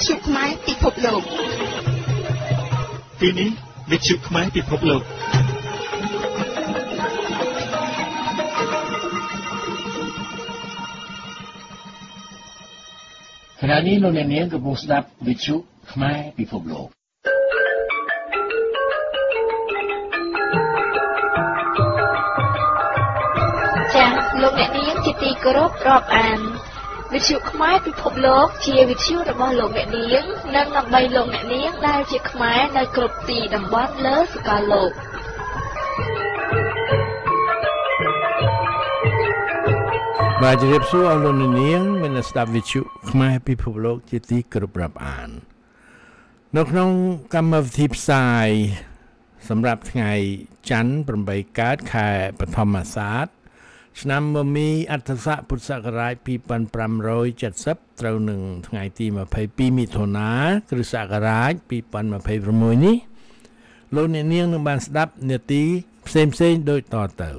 ទ្យុខ្មែរពិភពលោកទីនេះវិទ្យុខ្មែរពិភពលោកខណៈនេះលោកអ្នកនាងកំពុងស្ដាប់វិទ្យុខ្មែរពិភពលោកចា៎លោកអ្នកនាងជាទីគោរពរាប់អានវិទ្យុខ្មែរពិភពលោកជាវិទ្យុរបស់លោកអ្នកនាងនិងដើម្បីលោកអ្នកនាងដែលជាខ្មែរនៅគ្រប់ទីតំបន់លើសកលលោកបាទជម្រាបសួរអស់លោកអ្នកនាងមានស្ដាប់វិទ្យុខ្មែរពិភពលោកជាទីគោរពរាប់អាននៅក្នុងកម្មវិធីផ្សាយសម្រាប់ថ្ងៃច័ន្ទ8កើតខែបឋមអាសាឍឆ្នាំមមីអត្តស័កពុទ្ធសករាជ2570ត្រូវនឹងថ្ងៃទី22មិថុនាគ្រិស្តសករាជ2026នេះលោកអ្នកនាងនឹងបានស្ដាប់នាទីផ្សេងៗដូចតទៅ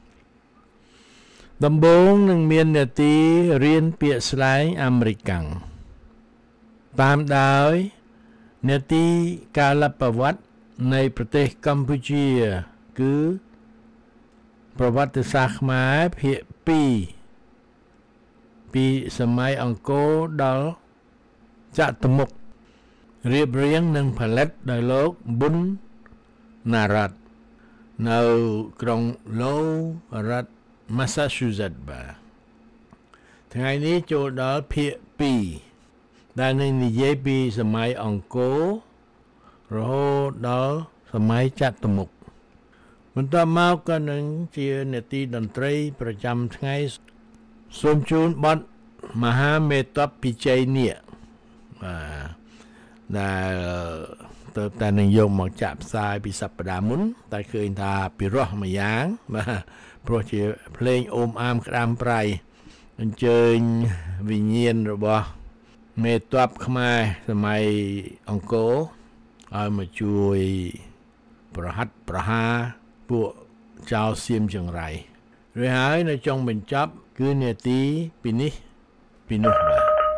ដំបូងនឹងមាននាទីរៀនពាក្យស្លែងអាមេរិកាំងតាមដោយនាទីកាលប្រវត្តិនៃប្រទេសកម្ពុជាគឺប្រវត្តិសាស្ត្រខ្មែរភាគ2ពីសម័យអង្គរដល់ចតុមុខរៀបរៀងនិងផលិតដោយលោកប៊ុនណារ៉ាត់នៅក្រុងឡូរដ្ឋMassachusetts បាទថ្ងៃនេះចូលដល់ភាគ2ដែលនឹងនិយាយពីសម័យអង្គររហូតដល់សម័យចតុមុខបន្ទាប់មកក៏នឹងជានាទីតន្ត្រីប្រចាំថ្ងៃសូមជូនបទមហាមេតបពិជ័យនាគបាទដែលទៅតែនឹងយកមកចាក់ផ្សាយពីសប្តាហ៍មុនតែឃើញថាពិរោះមួយយ៉ាងបាទព្រោះជាភ្លេងអូមអាមក្តាមប្រៃអញ្ជើញវិញ្ញាណរបស់មេតបខ្មែរសម័យអង្គរឲ្យមកជួយប្រហាត់ប្រហារពួកចៅសៀមចង្រៃរួចហើយនៅចុងបញ្ចប់គឺនាទីពីនេះពីនោះបាទ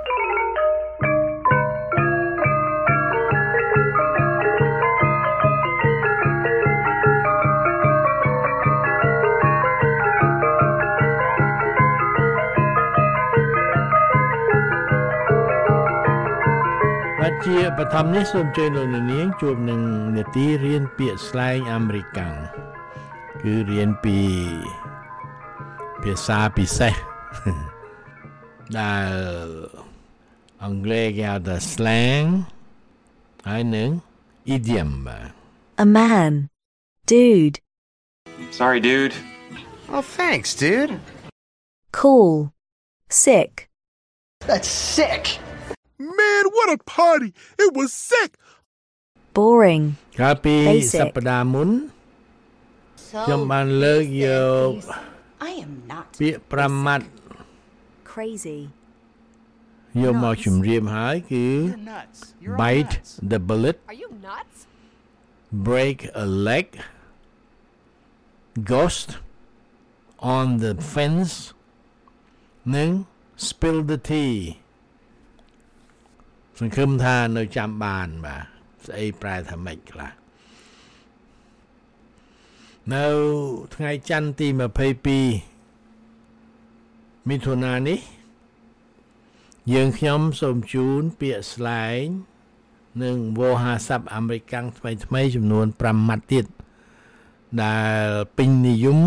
ជាបឋមនេះសូមអញ្ជើញលោកនាងជួបនឹងនាទីរៀនពាក្យស្លែងអាមេរិកាំងគឺរៀនពីភាសាពិសេសដែលអង់គ្លេសគេហៅថា slang ហើយនឹង idiom A man dude Sorry dude Oh thanks dude Cool Sick That's sick Man, what a party! It was sick! Boring កាលពីសប្តាហ៍មុនខ្ញុំបានលើកយកពាក្យប្រមាត់ Crazy យកមកជំរាបហើយគឺ bite the bullet Are you nuts? break a leg ghost on the fence និង spill the teaសង្ឃឹមថានៅចាំបានបាទស្អីប្រែថាម៉េចខ្លះនៅថ្ងៃច័ន្ទទី22មិថុនានេះយើងខ្ញុំសូមជូនពាក្យស្លែងនិងវោហារស័ព្ទអាមេរិកាំងថ្មីៗចំនួន5ម៉ាត់ទៀតដែលពេញនិយម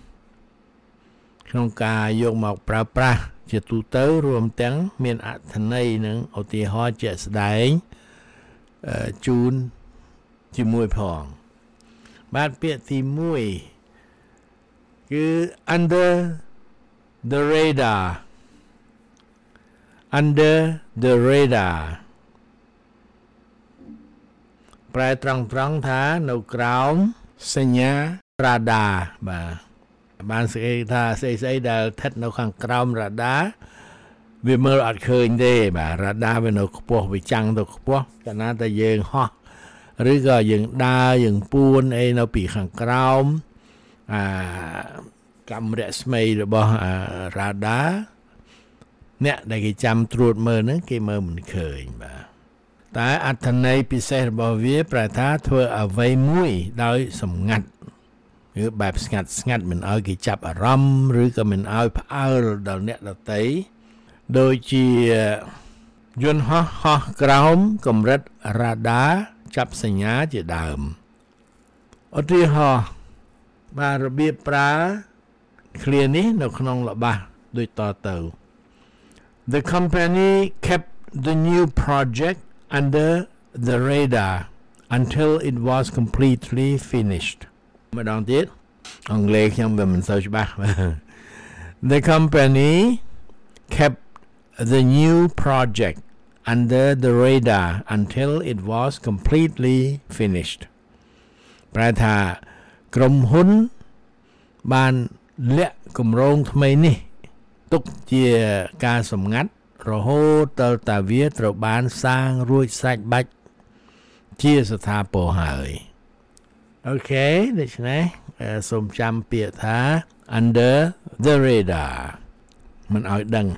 ក្នុងការយកមកប្រើប្រាស់ជាទូទៅរួមទាំងមានអត្ថន័យនិងឧទាហរណ៍ជាក់ស្ដែងជូនជាមួយផងបាទពាក្យទី1គឺ under the radar under the radar ប្រែត្រង់ថានៅក្រោមសញ្ញារ៉ាដាបាទបានស្គាល់ថាស្អីដែលស្ថិតនៅខាងក្រោមរ៉ាដាវាមើលអត់ឃើញទេបាទរ៉ាដាវានៅខ្ពស់វាចាំងទៅខ្ពស់កាលណាតែយើងហោះឬក៏យើងដើរយើងពួនអីនៅពីខាងក្រោមកាំរស្មីរបស់រ៉ាដាអ្នកដែលគេចាំត្រួតមើលហ្នឹងគេមើលមិនឃើញបាទតែអត្ថន័យពិសេសរបស់វាប្រែថាធ្វើអ្វីមួយដោយសម្ងាត់ឬបែបស្ងាត់មិនឲ្យគេចាប់អារម្មណ៍ឬក៏មិនឲ្យផ្អើលដល់អ្នកដទៃដូចជាយន្តហោះក្រោមកម្រិតរ៉ាដាចាប់សញ្ញាជាដើមឧទាហរណ៍បាទរបៀបប្រើឃ្លានេះនៅក្នុងល្បះដូចតទៅ The company kept the new project under the radar until it was completely finished ម្ដងទៀតអង់គ្លេសខ្ញុំវាមិនសូវច្បាស់ The company kept the new project under the radar until it was completely finished ប្រែថាក្រុមហ៊ុនបានលាក់គម្រោងថ្មីនេះទុកជាការសម្ងាត់រហូតដល់តែវាត្រូវបានសាងរួចស្រេចបាច់ជាស្ថាពរហើយអូខេដូច្នេះសូមចាំពាក្យថា under the radar មិនឲ្យដឹង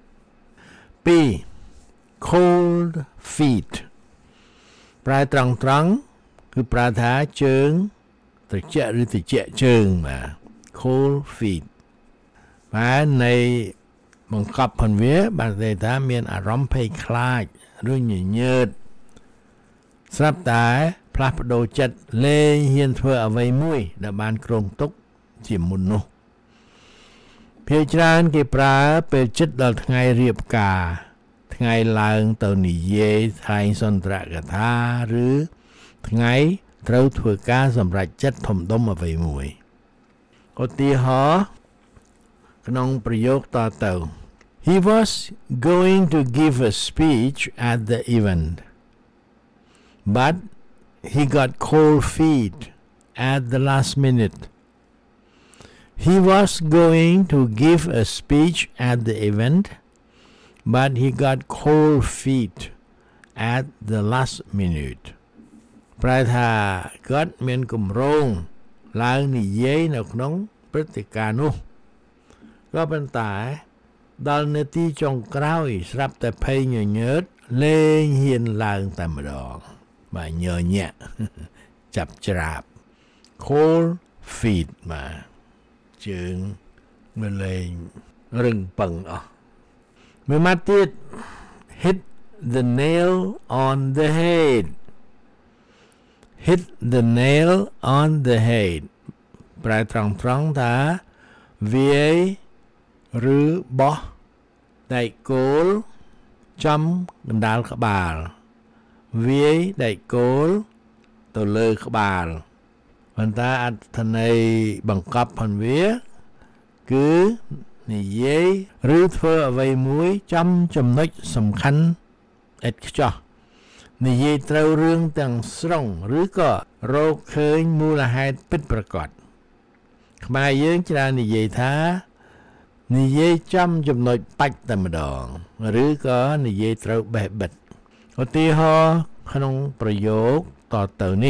2 cold feet ប្រែត្រង់គឺប្រើថាជើងត្រជាក់ឬត្រជាក់ជើងបាទ cold feet បាទនៃបង្កប់ផងវាបានន័យថាមានអារម្មណ៍ភ័យខ្លាចឬញញើតស្រាប់តែផ្លាស់ប្ដូរចិត្តលែងហ៊ានធ្វើអ្វីមួយដែលបានគ្រោងទុកជាមុននោះភាគច្រើនគេប្រើពេលចិត្តដល់ថ្ងៃរៀបការថ្ងៃឡើងទៅនិយាយថ្លែងសន្ទរកថាឬថ្ងៃត្រូវធ្វើការសម្រេចចិត្តធំដុំអ្វីមួយឧទាហរណ៍ក្នុងប្រយោគតទៅ He was going to give a speech at the event but he got cold feet at the last minute He was going to give a speech at the event but he got cold feet at the last minute ប្រែថាគាត់មានគម្រោងឡើងនិយាយនៅក្នុងព្រឹត្តិការណ៍នោះក៏ប៉ុន្តែដល់នាទីចុងក្រោយស្រាប់តែភ័យញញើតលែងហ៊ានឡើងតែម្ដងបាទញញាក់ចាប់ច្រាប cold feet បាទជើងវាលែងរឹងប៉ឹងអស់មួយម៉ាត់ទៀត hit the nail on the head hit the nail on the head ប្រែត្រង់ថាវាយឬបោះដែកគោលចំកណ្ដាលក្បាលវាយដែកគោលទៅលើក្បាលប៉ុន្តែអត្ថន័យបង្កប់ផងវាគឺនិយាយឬធ្វើអ្វីមួយចំចំណុចសំខាន់ឥតខ្ចោះនិយាយត្រូវរឿងទាំងស្រុងឬក៏រកឃើញមូលហេតុពិតប្រាកដខ្មែរយើងច្រើននិយាយថានិយាយចំចំណុចបាច់តែម្ដងឬក៏និយាយត្រូវបេះបិទឧទាហរណ៍ក្នុងប្រយោគតទៅនេះ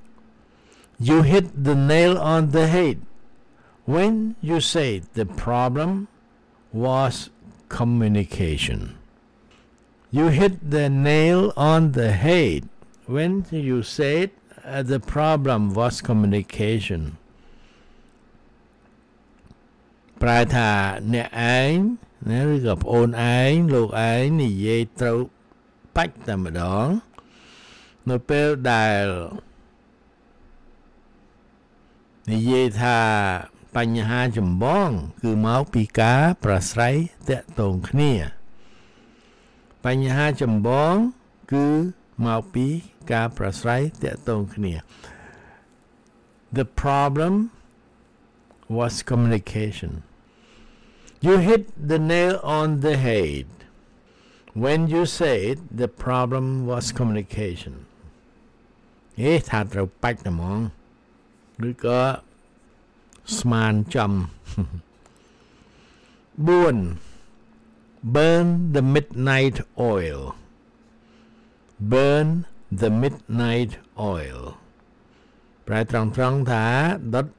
You hit the nail on the head when you said the problem was communication You hit the nail on the head when you said the problem was communication ប្រែថាអ្នកឯងណាឬក៏ប្អូនឯងលោកឯងនិយាយត្រូវបាច់តែម្ដងនៅពេលដែលនិយាយថាបញ្ហាចម្បងគឺមកពីការប្រស្រ័យតាក់ទងគ្នាបញ្ហាចម្បងគឺមកពីការប្រស្រ័យតាក់ទងគ្នា The problem was communication You hit the nail on the head when you said the problem was communication ថាត្រូវបាច់តែហ្មងឬក៏ស្មានចំ 4 Burn the midnight oil Burn the midnight oil ប្រែត្រង់ថាដុត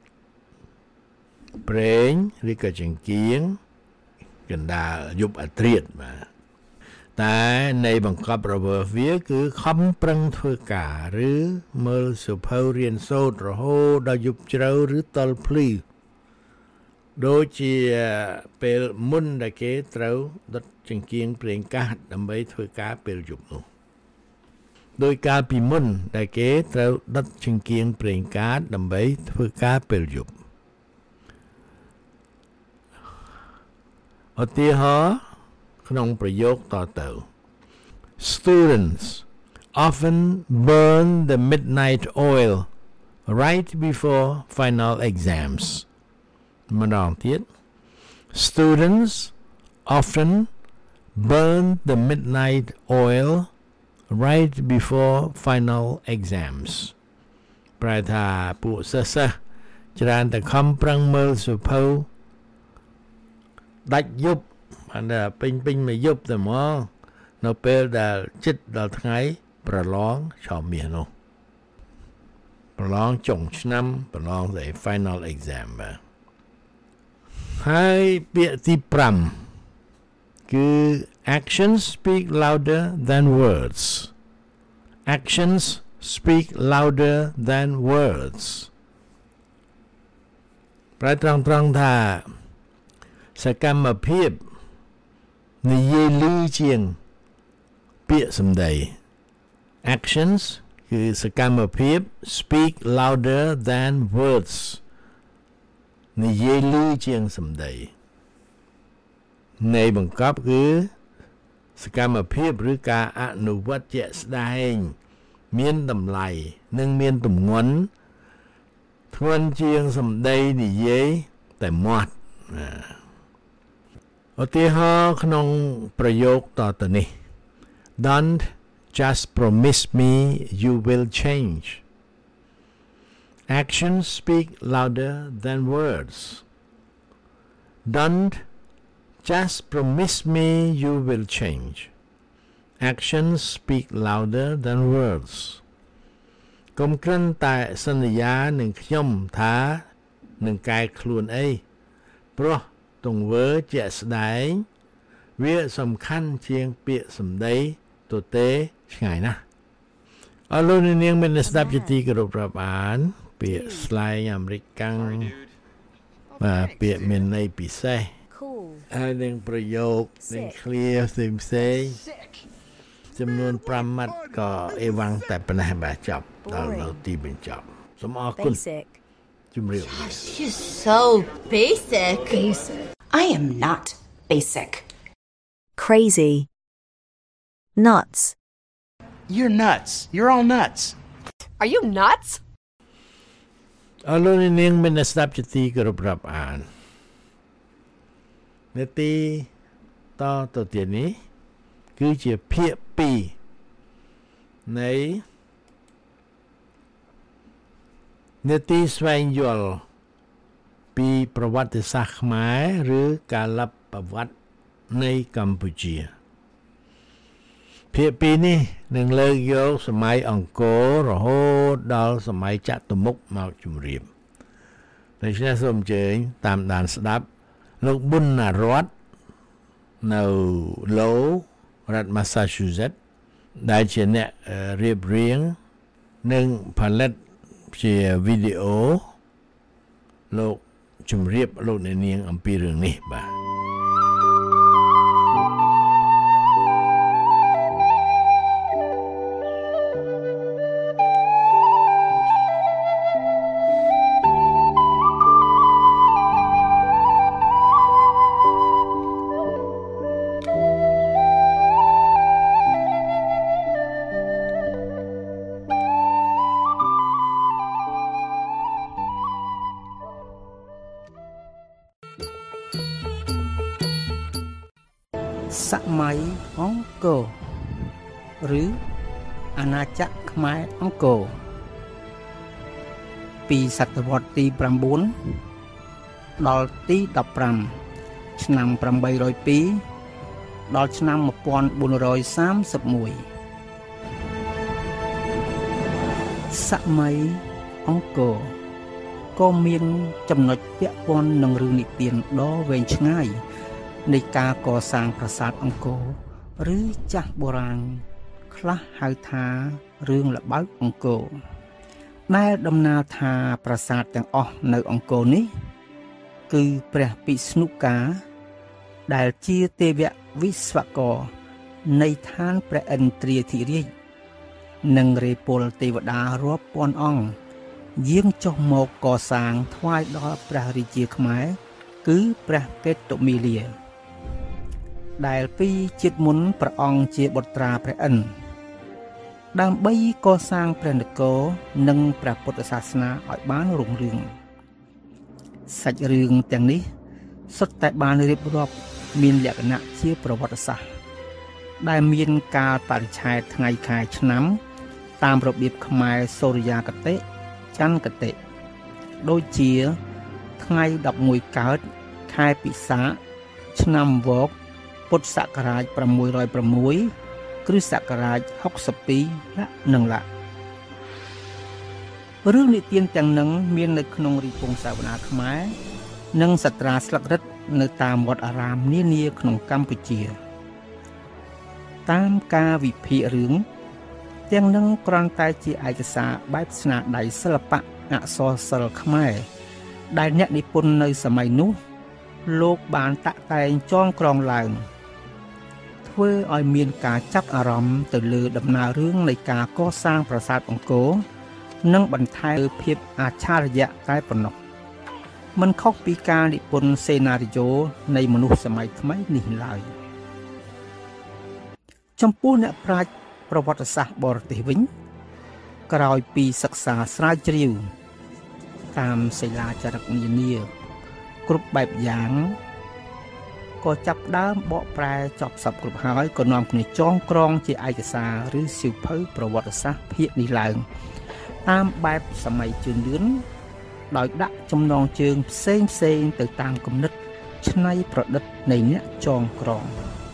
ប្រេងឬក៏ចង្គៀងកណ្ដាលយប់អាធ្រាត្របាទតែនៃបង្កប់របស់វាគឺខំប្រឹងធ្វើការឬមើលសៀវភៅរៀនសូត្ររហូតដល់យប់ជ្រៅឬតល់ភ្លឺដូចជាពេលមុនដែលគេត្រូវដុតចង្កៀងប្រេងកាសដើម្បីធ្វើការពេលយប់នោះដោយកាលពីមុនដែលគេត្រូវដុតចង្កៀងប្រេងកាសដើម្បីធ្វើការពេលយប់ឧទាហរណ៍ក្នុងប្រយោគតទៅ Students often burn the midnight oil right before final exams. ម្ដងទៀត Students often burn the midnight oil right before final exams. ប្រែថាពួកសិស្សច្រើនតែខំប្រឹងមើលសៀវភៅដាច់យប់អាពេញមួយយប់តែហ្មងនៅពេលដែលជិតដល់ថ្ងៃប្រឡងឆមាសនោះប្រឡងចុងឆ្នាំប្រឡងតែ final exam បាទហើយពាក្យទី5គឺ actions speak louder than words. Actions speak louder than words. ប្រែត្រង់ថាសកម្មភាពនិយាយលឺជាងពាក្យសម្ដី actions គឺសកម្មភាព speak louder than words និយាយលឺជាងសម្ដីនៃបង្កប់គឺសកម្មភាពឬការអនុវត្តជាក់ស្ដែងមានតម្លៃនិងមានទម្ងន់ធ្ងន់ជាងសម្ដីនិយាយតែមាត់ឧទាហរណ៍ក្នុងប្រយោគតទៅនេះ Don't just promise me you will change. Actions speak louder than words. Don't just promise me you will change. Actions speak louder than words. កុំគ្រាន់តែសន្យានឹងខ្ញុំថានឹងកែខ្លួនអីព្រោះទង្វើជាក់ស្ដែងវាសំខាន់ជាងពាក្យសម្ដីទទេឆ្ងាយណាស់អរលោកនាងមានស្ដាប់ជាទីគោរពរាប់អានពាក្យស្លែងអាមេរិកកាំងបាទពាក្យមានន័យពិសេសហើយនឹងប្រយោគនឹងឃ្លាផ្សេងចំនួន5ម៉ាត់ក៏អេវ៉ាំងតែប៉ុណ្ណេះបាទចប់ដល់នៅទីបញ្ចប់សូមអរគុណជំរាបលា You're so basic. I am not basic. Crazy. Nuts. You're nuts. You're all nuts. Are you nuts? អរលោកនាងមានស្ដាប់ជាទីគោរពរាប់អាននាទីតទៅទៀតនេះគឺជាភាគ2នៃនាទីស្វែងយល់ពីប្រវត្តិសាស្ត្រខ្មែរឬការលັບប្រវត្តិនៃកម្ពុជាភាគ2នេះនឹងលើកយកសម័យអង្គររហូតដល់សម័យចតុមុខមកជម្រាបដូច្នេះសូមអញ្ជើញតាមដានស្ដាប់លោកប៊ុនណារតនៅ Lowell រដ្ឋ Massachusetts ដែលជាអ្នករៀបរៀងនិងផលិតជាវីដេអូលោកជម្រាបលោកអ្នកនាងអំពីរឿងនេះបាទសម័យអង្គរឬអាណាចក្រខ្មែរអង្គរពីសតវត្សទី9ដល់ទី15ឆ្នាំ802ដល់ឆ្នាំ1431សម័យអង្គរក៏មានចំណុចពាក់ព័ន្ធនឹងរឿងនិទានដ៏វែងឆ្ងាយនៃការកសាងប្រាសាទអង្គរឬចាស់បុរាណខ្លះហៅថារឿងល្បើកអង្គរដែលដំណាលថាប្រាសាទទាំងអស់នៅអង្គរនេះគឺព្រះពិស្ណុកាដែលជាទេវវិស្វករនៃឋានព្រះឥន្ទ្រាធិរាជនិងរេពលទេវតារាប់ពាន់អង្គយាងចុះមកកសាងថ្វាយដល់ព្រះរាជាខ្មែរគឺព្រះកេតុមាលាដែលពីជាតិមុនព្រះអង្គជាបុត្រាព្រះឥន្ទដើម្បីកសាងព្រះនគរនិងព្រះពុទ្ធសាសនាឲ្យបានរុងរឿងសាច់រឿងទាំងនេះសុទ្ធតែបានរៀបរាប់មានលក្ខណៈជាប្រវត្តិសាស្ត្រដែលមានកាលបរិច្ឆេទថ្ងៃខែឆ្នាំតាមរបៀបខ្មែរសូរិយាគតិចន្ទគតិដូចជាថ្ងៃ11កើតខែពិសាខឆ្នាំវកពុទ្ធសករាជ606គ្រិស្តសករាជ62លក្ខនិងលក្ខរឿងនិទានទាំងនឹងមាននៅក្នុងរីពង្សាវនាខ្មែរនិងសត្រាស្លឹករឹតនៅតាមវត្តអារាមនានាក្នុងកម្ពុជាតាមការវិភាគរឿងទាំងនឹងគ្រាន់តែជាឯកសារបែបស្នាដៃសិល្បៈអក្សរសិល្ប៍ខ្មែរដែលអ្នកនិពន្ធនៅសម័យនោះលោកបានតាក់តែងចងក្រងឡើងធ្វើឲ្យមានការចាប់អារម្មណ៍ទៅលើដំណើររឿងនៃការកសាងប្រាសាទអង្គរនិងបន្ថែមភាពអច្ឆរិយៈតែប៉ុណ្ណោះមិនខុសពីការនិពន្ធសេណារីយ៉ូនៃមនុស្សសម័យថ្មីនេះឡើយចំពោះអ្នកប្រាជ្ញប្រវត្តិសាស្ត្របរទេសវិញក្រោយពីសិក្សាស្រាវជ្រាវតាមសិលាចារឹកនានាគ្រប់បែបយ៉ាងក៏ចាប់ដើមបកប្រែចប់សពគ្រប់ហើយក៏នាំគ្នាចងក្រងជាឯកសារឬសៀវភៅប្រវត្តិសាស្ត្រភាគនេះឡើងតាមបែបសម័យជឿនលឿនដោយដាក់ចំណងជើងផ្សេងទៅតាមគំនិតច្នៃប្រឌិតនៃអ្នកចងក្រង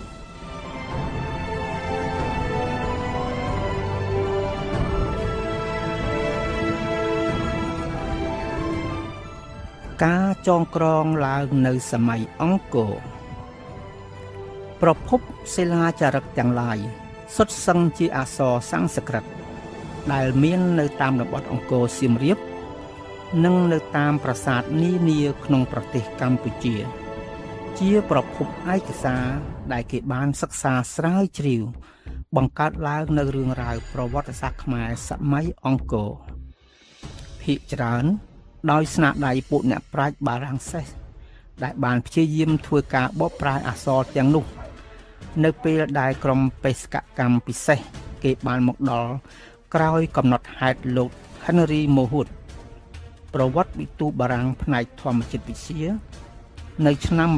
ការចងក្រងឡើងនៅសម័យអង្គរប្រភពសិលាចារឹកទាំងឡាយសុទ្ធសឹងជាអក្សរសំស្ក្រឹតដែលមាននៅតាមតំបន់អង្គរសៀមរាបនិងនៅតាមប្រាសាទនានាក្នុងប្រទេសកម្ពុជាជាប្រភពឯកសារដែលគេបានសិក្សាស្រាវជ្រាវបង្កើតឡើងនៅរឿងរ៉ាវប្រវត្តិសាស្ត្រខ្មែរសម័យអង្គរភាគច្រើនដោយស្នាដៃពួកអ្នកប្រាជ្ញបារាំងសេសដែលបានព្យាយាមធ្វើការបកប្រែអក្សរទាំងនោះនៅពេលដែលក្រុមបេសកកម្មពិសេសគេបានមកដល់ក្រោយកំណត់ហេតុលោក Henry Mohuth ប្រវត្តិវិទូបារាំងផ្នែកធម្មជាតិវិទ្យានៅឆ្នាំ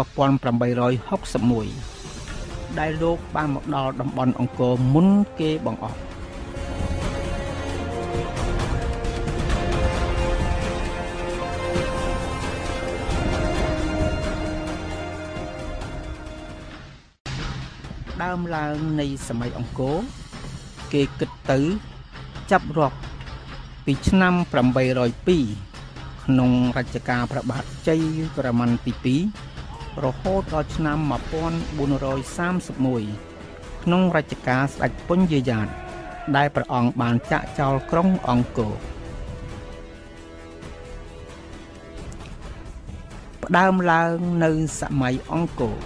1861ដែលលោកបានមកដល់តំបន់អង្គរមុនគេបង្អស់ដើមឡើងនៃសម័យអង្គរគេគិតទៅចាប់រាប់ពីឆ្នាំ802ក្នុងរជ្ជកាលព្រះបាទជ័យវរ្ម័នទី2រហូតដល់ឆ្នាំ1431ក្នុងរជ្ជកាលស្ដេចពញ្ញយាតដែលព្រះអង្គបានចាក់ចោលក្រុងអង្គរផ្ដើមឡើងនៅសម័យអង្គរ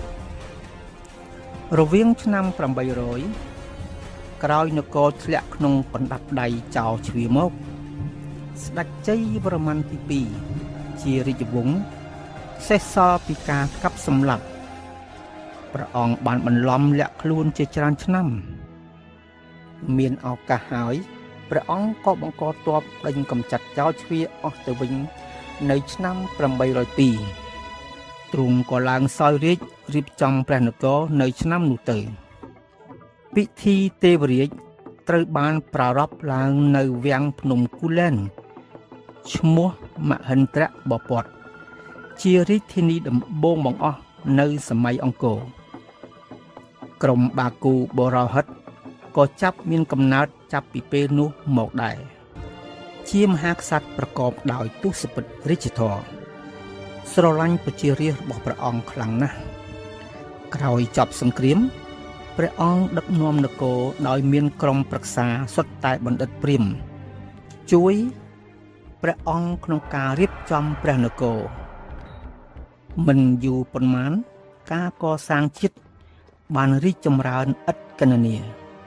រវាងឆ្នាំ800ក្រោយនគរធ្លាក់ក្នុងបណ្ដាប់ដៃចោលជ្វាមកស្ដេចជ័យវរ្ម័នទី2ជារាជវង្សសេសសល់ពីការកាប់សម្លាប់ព្រះអង្គបានបន្លំលាក់ខ្លួនជាច្រើនឆ្នាំមានឱកាសហើយព្រះអង្គក៏បង្កទ័ពដេញកំចាត់ចោលជ្វាអស់ទៅវិញនៅឆ្នាំ802ទ្រង់ក៏ឡើងសោយរាជ្យរៀបចំព្រះនគរនៅឆ្នាំនោះទៅពិធីទេវរាជត្រូវបានប្រារព្ធឡើងនៅវាំងភ្នំគូលែនឈ្មោះមហិន្ទ្របពិតជារាជធានីដំបូងបង្អស់នៅសម័យអង្គរក្រុមបាគូបរោហិតក៏ចាប់មានកំណើតចាប់ពីពេលនោះមកដែរជាមហាក្សត្រប្រកបដោយទសពិធរាជធម៌ស្រឡាញ់ប្រជារាស្ត្ររបស់ព្រះអង្គខ្លាំងណាស់ក្រោយចប់សង្គ្រាមព្រះអង្គដឹកនាំនគរដោយមានក្រុមប្រឹក្សាសុទ្ធតែបណ្ឌិតព្រាហ្មណ៍ជួយព្រះអង្គក្នុងការរៀបចំព្រះនគរមិនយូរប៉ុន្មានការកសាងជាតិបានរីកចម្រើនឥតគណនា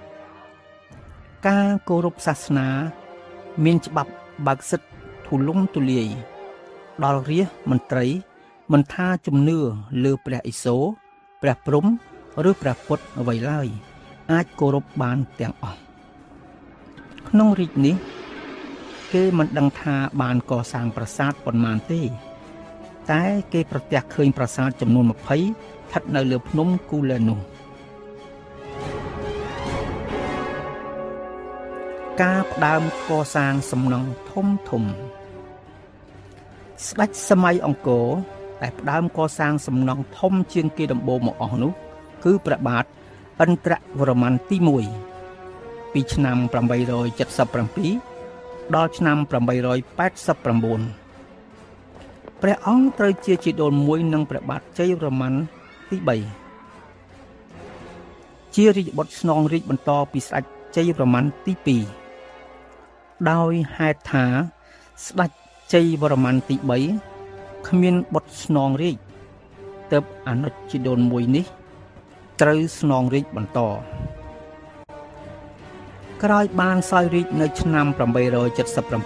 ការគោរពសាសនាមានច្បាប់បើកសិទ្ធិទូលំទូលាយដល់រាជមន្ត្រីមិនថាជំនឿលើព្រះឥសូរព្រះព្រហ្មឬព្រះពុទ្ធអ្វីឡើយអាចគោរពបានទាំងអស់ក្នុងរាជនេះគេមិនដឹងថាបានកសាងប្រាសាទប៉ុន្មានទេតែគេប្រទះឃើញប្រាសាទចំនួន20ស្ថិតនៅលើភ្នំគូលែននោះការផ្ដើមកសាងសំណង់ធំស្ដេចសម័យអង្គរដែលផ្ដើមកសាងសំណង់ធំជាងគេដំបូងមកអស់នោះគឺព្រះបាទឥន្ទ្រវរ្ម័នទី1ពីឆ្នាំ877ដល់ឆ្នាំ889ព្រះអង្គត្រូវជាជីដូនមួយនឹងព្រះបាទជ័យវរ្ម័នទី3ជារាជបុត្រស្នងរាជបន្តពីស្ដេចជ័យវរ្ម័នទី2ដោយហេតុថាស្ដេចជ័យវរ្ម័នទី3គ្មានបុត្រស្នងរាជទើបអនុជីដូនមួយនេះត្រូវស្នងរាជបន្តក្រោយបានសោយរាជនៅឆ្នាំ877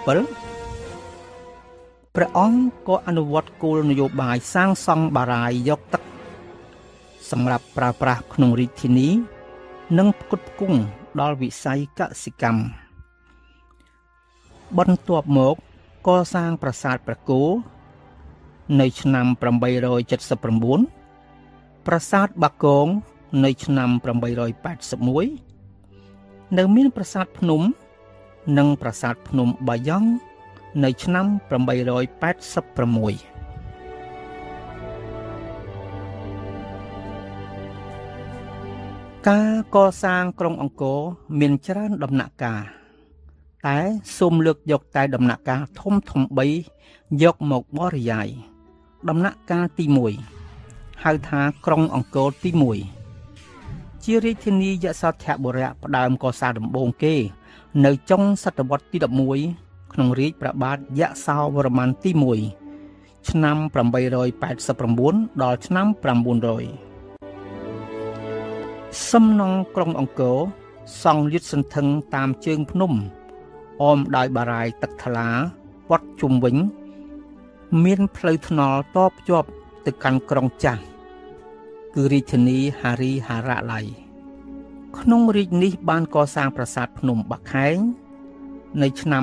ព្រះអង្គក៏អនុវត្តគោលនយោបាយសាងសង់បារាយណ៍យកទឹកសម្រាប់ប្រើប្រាស់ក្នុងរាជធានីនិងផ្គត់ផ្គង់ដល់វិស័យកសិកម្មបន្ទាប់មកកសាងប្រាសាទព្រះគោនៅឆ្នាំ879ប្រាសាទបាគងនៅឆ្នាំ881នៅមានប្រាសាទភ្នំនិងប្រាសាទភ្នំបាយ៉ង់នៅឆ្នាំ886ការកសាងក្រុងអង្គរមានច្រើនដំណាក់កាលតែសូមលើកយកតែដំណាក់កាលធំ3យកមកបរិយាយដំណាក់កាលទី1ហៅថាក្រុងអង្គរទី1ជារាជធានីយសោធបុរៈផ្ដើមកសាងដំបូងគេនៅចុងសតវត្សទី11ក្នុងរាជព្រះបាទយសោវរ្ម័នទី1ឆ្នាំ889ដល់ឆ្នាំ900សំណង់ក្រុងអង្គរសង់លាតសន្ធឹងតាមជើងភ្នំអមដោយបារាយណ៍ទឹកថ្លាព័ទ្ធជុំវិញមានផ្លូវថ្នល់តភ្ជាប់ទៅកាន់ក្រុងចាស់គឺរាជធានីហារីហារៈឡៃក្នុងរាជនេះបានកសាងប្រាសាទភ្នំបាខែងនៅឆ្នាំ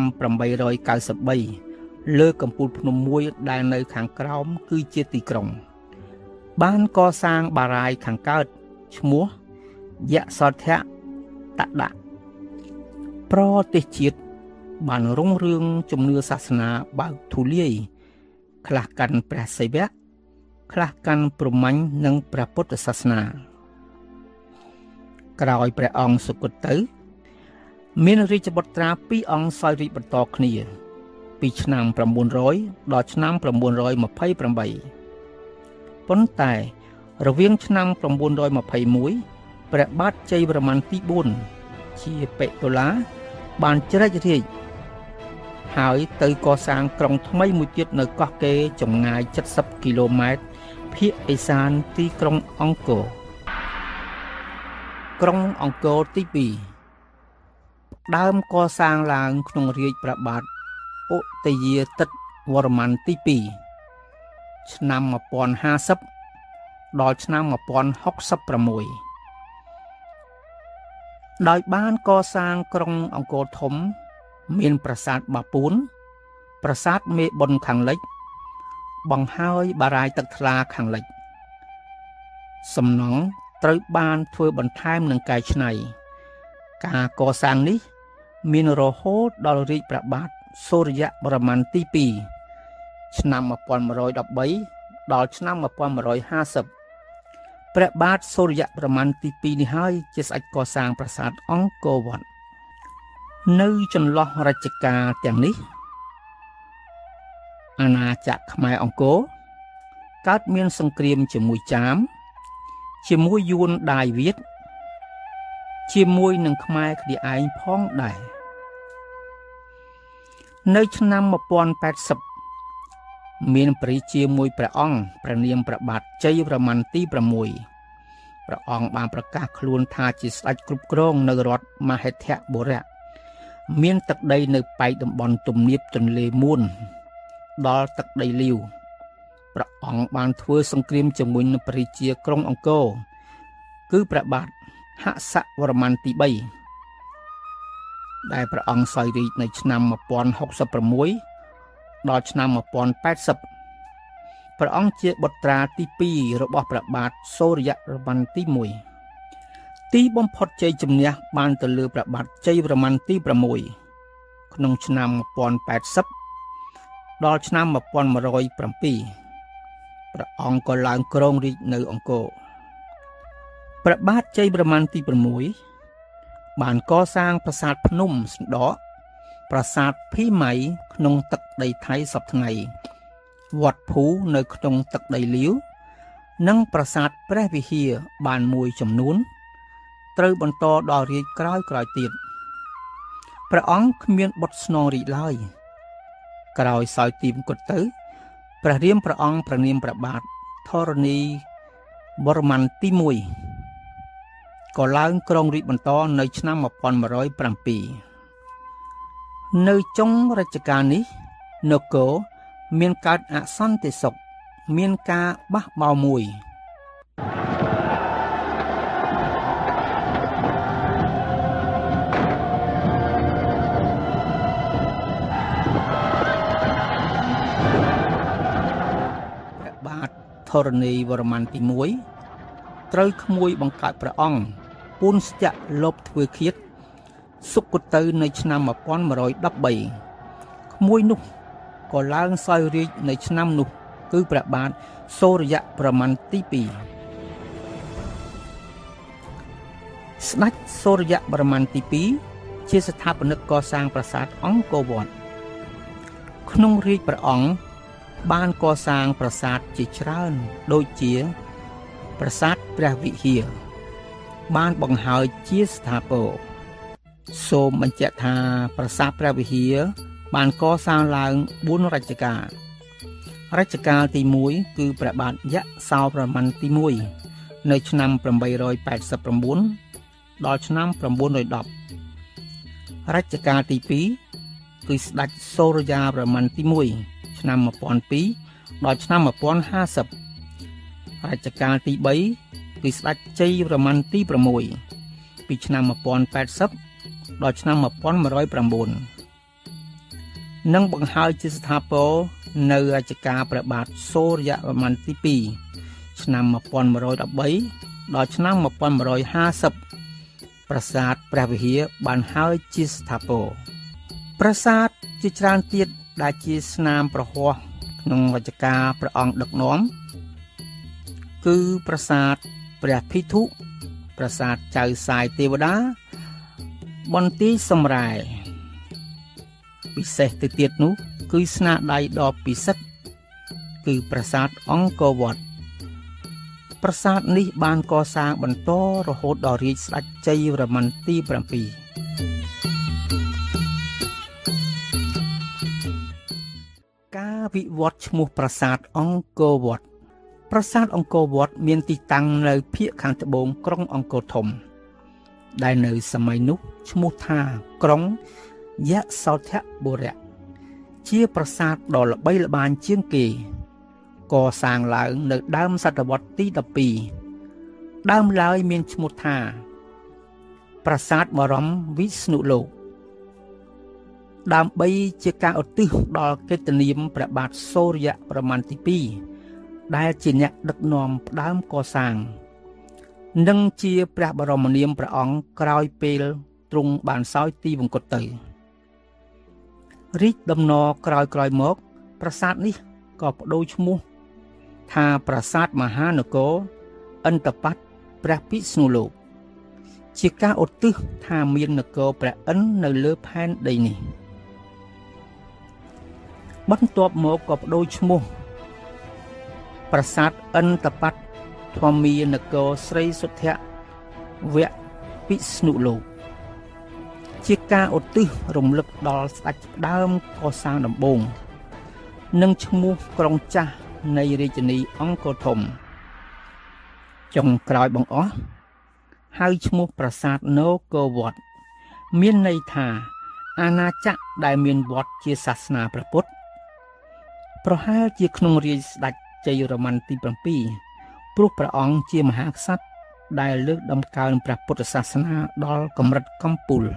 893លើកំពូលភ្នំមួយដែលនៅខាងក្រោមគឺជាទីក្រុងបានកសាងបារាយណ៍ខាងកើតឈ្មោះយសោធៈតដៈប្រទេសជាតិបានរុងរឿងជំនឿសាសនាបើកទូលាយខ្លះកាន់ព្រះសិវៈខ្លះកាន់ព្រហ្មញ្ញនិងព្រះពុទ្ធសាសនាក្រោយព្រះអង្គសុគតទៅមានរាជបុត្រា2អង្គសោយរាជបន្តគ្នាពីឆ្នាំ900ដល់ឆ្នាំ928ប៉ុន្តែរវាងឆ្នាំ921ព្រះបាទជ័យវរ្ម័នទី4ជាបេតុលាបានជ្រែករាជ្យហើយទៅកសាងក្រុងថ្មីមួយទៀតនៅកោះកេរចម្ងាយ70គីឡូម៉ែត្រភាគឦសានទីក្រុងអង្គរក្រុងអង្គរទី2ដើមកសាងឡើងក្នុងរាជ្យព្រះបាទឧទយាទិត្យវរ្ម័នទី2ឆ្នាំ1050ដល់ឆ្នាំ1066ដោយបានកសាងក្រុងអង្គរធំមានប្រាសាទបាពួនប្រាសាទមេបុណ្យខាងលិចបង្ហើយបារាយណ៍ទឹកថ្លាខាងលិចសំណង់ត្រូវបានធ្វើបន្ថែមនិងកែច្នៃការកសាងនេះមានរហូតដល់រាជព្រះបាទសូរ្យវរ្ម័នទី2ឆ្នាំ1113ដល់ឆ្នាំ1150ព្រះបាទសូរ្យវរ្ម័នទី2នេះហើយជាស្ដេចកសាងប្រាសាទអង្គរវត្តនៅចន្លោះរជ្ជកាលទាំងនេះអាណាចក្រខ្មែរអង្គរកើតមានសង្គ្រាមជាមួយចាមជាមួយយួនដាយវៀតជាមួយនឹងខ្មែរគ្នាឯងផងដែរនៅឆ្នាំ1080មានព្រះរាជាមួយព្រះអង្គព្រះនាមព្រះបាទជ័យវរ្ម័នទី6ព្រះអង្គបានប្រកាសខ្លួនថាជាស្ដេចគ្រប់គ្រងនៅរដ្ឋមហេដ្ឋបុរៈមានទឹកដីនៅប៉ែកតំបន់ទំនាបទន្លេមួនដល់ទឹកដីលាវព្រះអង្គបានធ្វើសង្គ្រាមជាមួយនឹងព្រះរាជាក្រុងអង្គរគឺព្រះបាទហសវរ្ម័នទី3ដែលព្រះអង្គសោយរាជ្យនៅឆ្នាំ1066ដល់ឆ្នាំ1080ព្រះអង្គជាបុត្រាទី2របស់ព្រះបាទសូរ្យវរ្ម័នទី1ទីបំផុតជ័យជំនះបានទៅលើព្រះបាទជ័យវរ្ម័នទី6ក្នុងឆ្នាំ1080ដល់ឆ្នាំ1107ព្រះអង្គក៏ឡើងគ្រងរាជ្យនៅអង្គរព្រះបាទជ័យវរ្ម័នទី6បានកសាងប្រាសាទភ្នំសណ្ដកប្រាសាទភីម៉ៃក្នុងទឹកដីថៃសព្វថ្ងៃវត្តភូនៅក្នុងទឹកដីលាវនិងប្រាសាទព្រះវិហារបានមួយចំនួនត្រូវបន្តដល់រាជ្យក្រោយទៀតព្រះអង្គគ្មានបុត្រស្នងរាជ្យឡើយក្រោយសោយទីមង្គតទៅព្រះរាមព្រះអង្គព្រះនាមព្រះបាទធរណីវរ្ម័នទី1ក៏ឡើងគ្រងរាជ្យបន្តនៅឆ្នាំ1107នៅចុងរជ្ជកាលនេះនគរមានកើតអសន្តិសុខមានការបះបោរមួយព្រះបាទធរណីវរ្ម័នទី1ត្រូវក្មួយបង្កើតព្រះអង្គពូនស្ទាក់លបធ្វើឃាតសុគទៅនៅឆ្នាំ1113ក្មួយនោះក៏ឡើងសោយរាជ្យនៅឆ្នាំនោះគឺព្រះបាទសូរ្យវរ្ម័នទី2ស្ដេចសូរ្យវរ្ម័នទី2ជាស្ថាបនិកកសាងប្រាសាទអង្គរវត្តក្នុងរាជ្យព្រះអង្គបានកសាងប្រាសាទជាច្រើនដូចជាប្រាសាទព្រះវិហារបានបង្ហើយជាស្ថាពរសូមបញ្ជាក់ថាប្រាសាទព្រះវិហារបានកសាងឡើង4រជ្ជកាលរជ្ជកាលទី1គឺព្រះបាទយសោវរ្ម័នទី1នៅឆ្នាំ889ដល់ឆ្នាំ910រជ្ជកាលទី2គឺស្ដេចសូរ្យាវរ្ម័នទី1ឆ្នាំ1002ដល់ឆ្នាំ1050រជ្ជកាលទី3គឺស្ដេចជ័យវរ្ម័នទី6ពីឆ្នាំ1080ដល់ឆ្នាំ1109និងបង្ហើយជាស្ថាពរនៅរជ្ជកាលព្រះបាទសូរ្យវរ្ម័នទី2ឆ្នាំ1113ដល់ឆ្នាំ1150ប្រាសាទព្រះវិហារបានហើយជាស្ថាពរប្រាសាទជាច្រើនទៀតដែលជាស្នាមប្រហោះក្នុងរជ្ជកាលព្រះអង្គដឹកនាំគឺប្រាសាទព្រះភិក្ខុប្រាសាទចៅសាយទេវតាបន្ទាយសំរែពិសេសទៅទៀតនោះគឺស្នាដៃដ៏ពិសិដ្ឋគឺប្រាសាទអង្គរវត្តប្រាសាទនេះបានកសាងបន្តរហូតដល់រាជ្យស្ដេចជ័យវរ្ម័នទី7ការវិវត្តឈ្មោះប្រាសាទអង្គរវត្តប្រាសាទអង្គរវត្តមានទីតាំងនៅភាគខាងត្បូងក្រុងអង្គរធំដែលនៅសម័យនោះឈ្មោះថាក្រុងយសោធបុរៈជាប្រាសាទដ៏ល្បីល្បាញជាងគេកសាងឡើងនៅដើមសតវត្សទី12ដើមឡើយមានឈ្មោះថាប្រាសាទបរមវិស្ណុលោកដើម្បីជាការឧទ្ទិសដល់កិត្តិនាមព្រះបាទសូរ្យវរ្ម័នទី2ដែលជាអ្នកដឹកនាំផ្ដើមកសាងនិងជាព្រះបរមនាមព្រះអង្គក្រោយពេលទ្រង់បានសោយទីវង្គតទៅរាជដំណរក្រោយមកប្រាសាទនេះក៏ប្ដូរឈ្មោះថាប្រាសាទមហានគរអន្តបត្តិព្រះពិស្ណុលោកជាការឧទ្ទិសថាមាននគរព្រះឥន្ទនៅលើផែនដីនេះបន្ទាប់មកក៏ប្ដូរឈ្មោះប្រាសាទអន្តបត្តិធម្មានគរស្រីសុទ្ធវពិស្ណុលោកជាការឧទ្ទិសរំលឹកដល់ស្ដេចដើមកសាងដំបូងនិងឈ្មោះក្រុងចាស់នៃរាជធានីអង្គរធំចុងក្រោយបង្អស់ហៅឈ្មោះប្រាសាទនគរវត្តមានន័យថាអាណាចក្រដែលមានវត្តជាសាសនាព្រះពុទ្ធប្រហែលជាក្នុងរាជស្ដេចជ័យវរ្ម័នទី7ព្រោះព្រះអង្គជាមហាក្សត្រដែលលើកដំកើងព្រះពុទ្ធសាសនាដល់កម្រិតកំពូល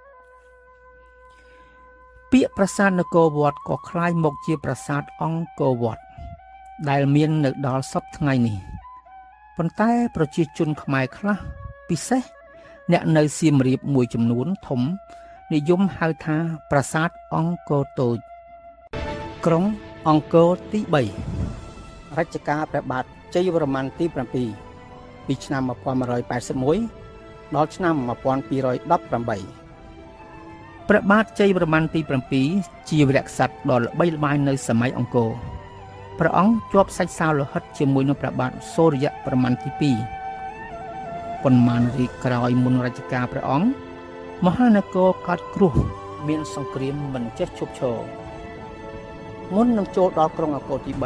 ពាក្យប្រាសាទនគរវត្តក៏คล้ายមកជាប្រាសាទអង្គរវត្តដែលមាននៅដល់សព្វថ្ងៃនេះប៉ុន្តែប្រជាជនខ្មែរខ្លះពិសេសអ្នកនៅសៀមរាបមួយចំនួនធំនិយមហៅថាប្រាសាទអង្គរតូចក្រុងអង្គរទី3រជ្ជកាលព្រះបាទជ័យវរ្ម័នទី7ពីឆ្នាំ1181ដល់ឆ្នាំ1218ព្រះបាទជ័យវរ្ម័នទី7ជាវីរក្សត្រដ៏ល្បីល្បាញនៅសម័យអង្គរព្រះអង្គជាប់សាច់សាវលោហិតជាមួយនឹងព្រះបាទសូរ្យវរ្ម័នទី2ប៉ុន្មានរីកក្រោយមុនរជ្ជកាលព្រះអង្គមហានគរកើតគ្រោះមានសង្គ្រាមមិនចេះឈប់ឈរមុននឹងចូលដល់ក្រុងអង្គរទី3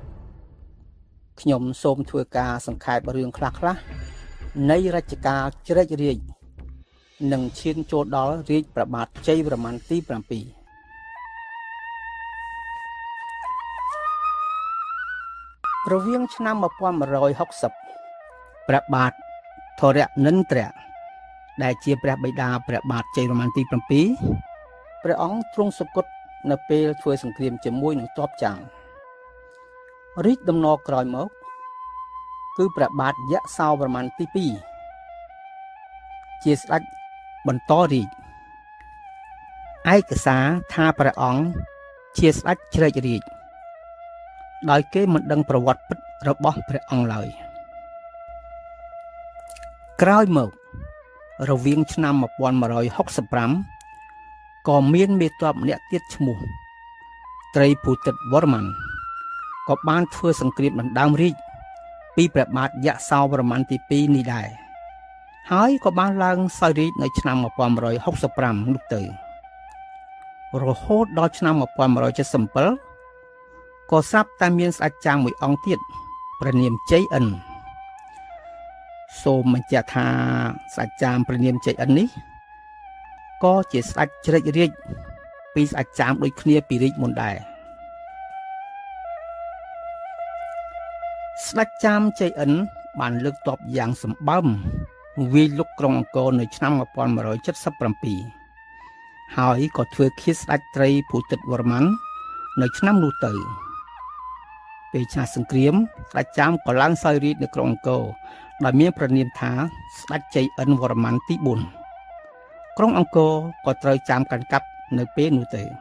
ខ្ញុំសូមធ្វើការសង្ខេបរឿងខ្លះៗនៃរជ្ជកាលជ្រេចរាជនិងឈានចូលដល់រាជព្រះបាទជ័យវរ្ម័នទី7រវាងឆ្នាំ1160ព្រះបាទធរនិន្ទ្រដែលជាព្រះបិតាព្រះបាទជ័យវរ្ម័នទី7ព្រះអង្គទ្រង់សុគតនៅពេលធ្វើសង្គ្រាមជាមួយនឹងទ័ពចាមរាជដំណរក្រោយមកគឺព្រះបាទយសោវរ្ម័នទី2ជាស្ដេចបន្តរាជឯកសារថាព្រះអង្គជាស្ដេចជ្រេចរាជដោយគេមិនដឹងប្រវត្តិពិតរបស់ព្រះអង្គឡើយក្រោយមករវាងឆ្នាំ1165ក៏មានមេទ័ពម្នាក់ទៀតឈ្មោះត្រីភូទិតវរ្ម័នក៏បានធ្វើសង្គ្រាមដណ្ដើមរាជពីព្រះបាទយសោវរ្ម័នទី2នេះដែរហើយក៏បានឡើងសោយរាជនៅឆ្នាំ1165នោះទៅរហូតដល់ឆ្នាំ1177ក៏ស្រាប់តែមានស្ដេចចាមមួយអង្គទៀតព្រះនាមជ័យអិនសូមបញ្ជាក់ថាស្ដេចចាមព្រះនាមជ័យអិននេះក៏ជាស្ដេចជ្រេចរាជពីស្ដេចចាមដូចគ្នាពីរាជមុនដែរស្ដេចចាមជ័យអិនបានលើកទ័ពយ៉ាងសម្បើមវាយលុកក្រុងអង្គរនៅឆ្នាំ1177ហើយក៏ធ្វើឃាតស្ដេចត្រីភូទិតវរ្ម័ននៅឆ្នាំនោះទៅពេលឆាសង្គ្រាមស្ដេចចាមក៏ឡើងសោយរាជនៅក្រុងអង្គរដែលមានព្រះនាមថាស្ដេចជ័យអិនវរ្ម័នទី4ក្រុងអង្គរក៏ត្រូវចាមកាន់កាប់នៅពេលនោះទៅ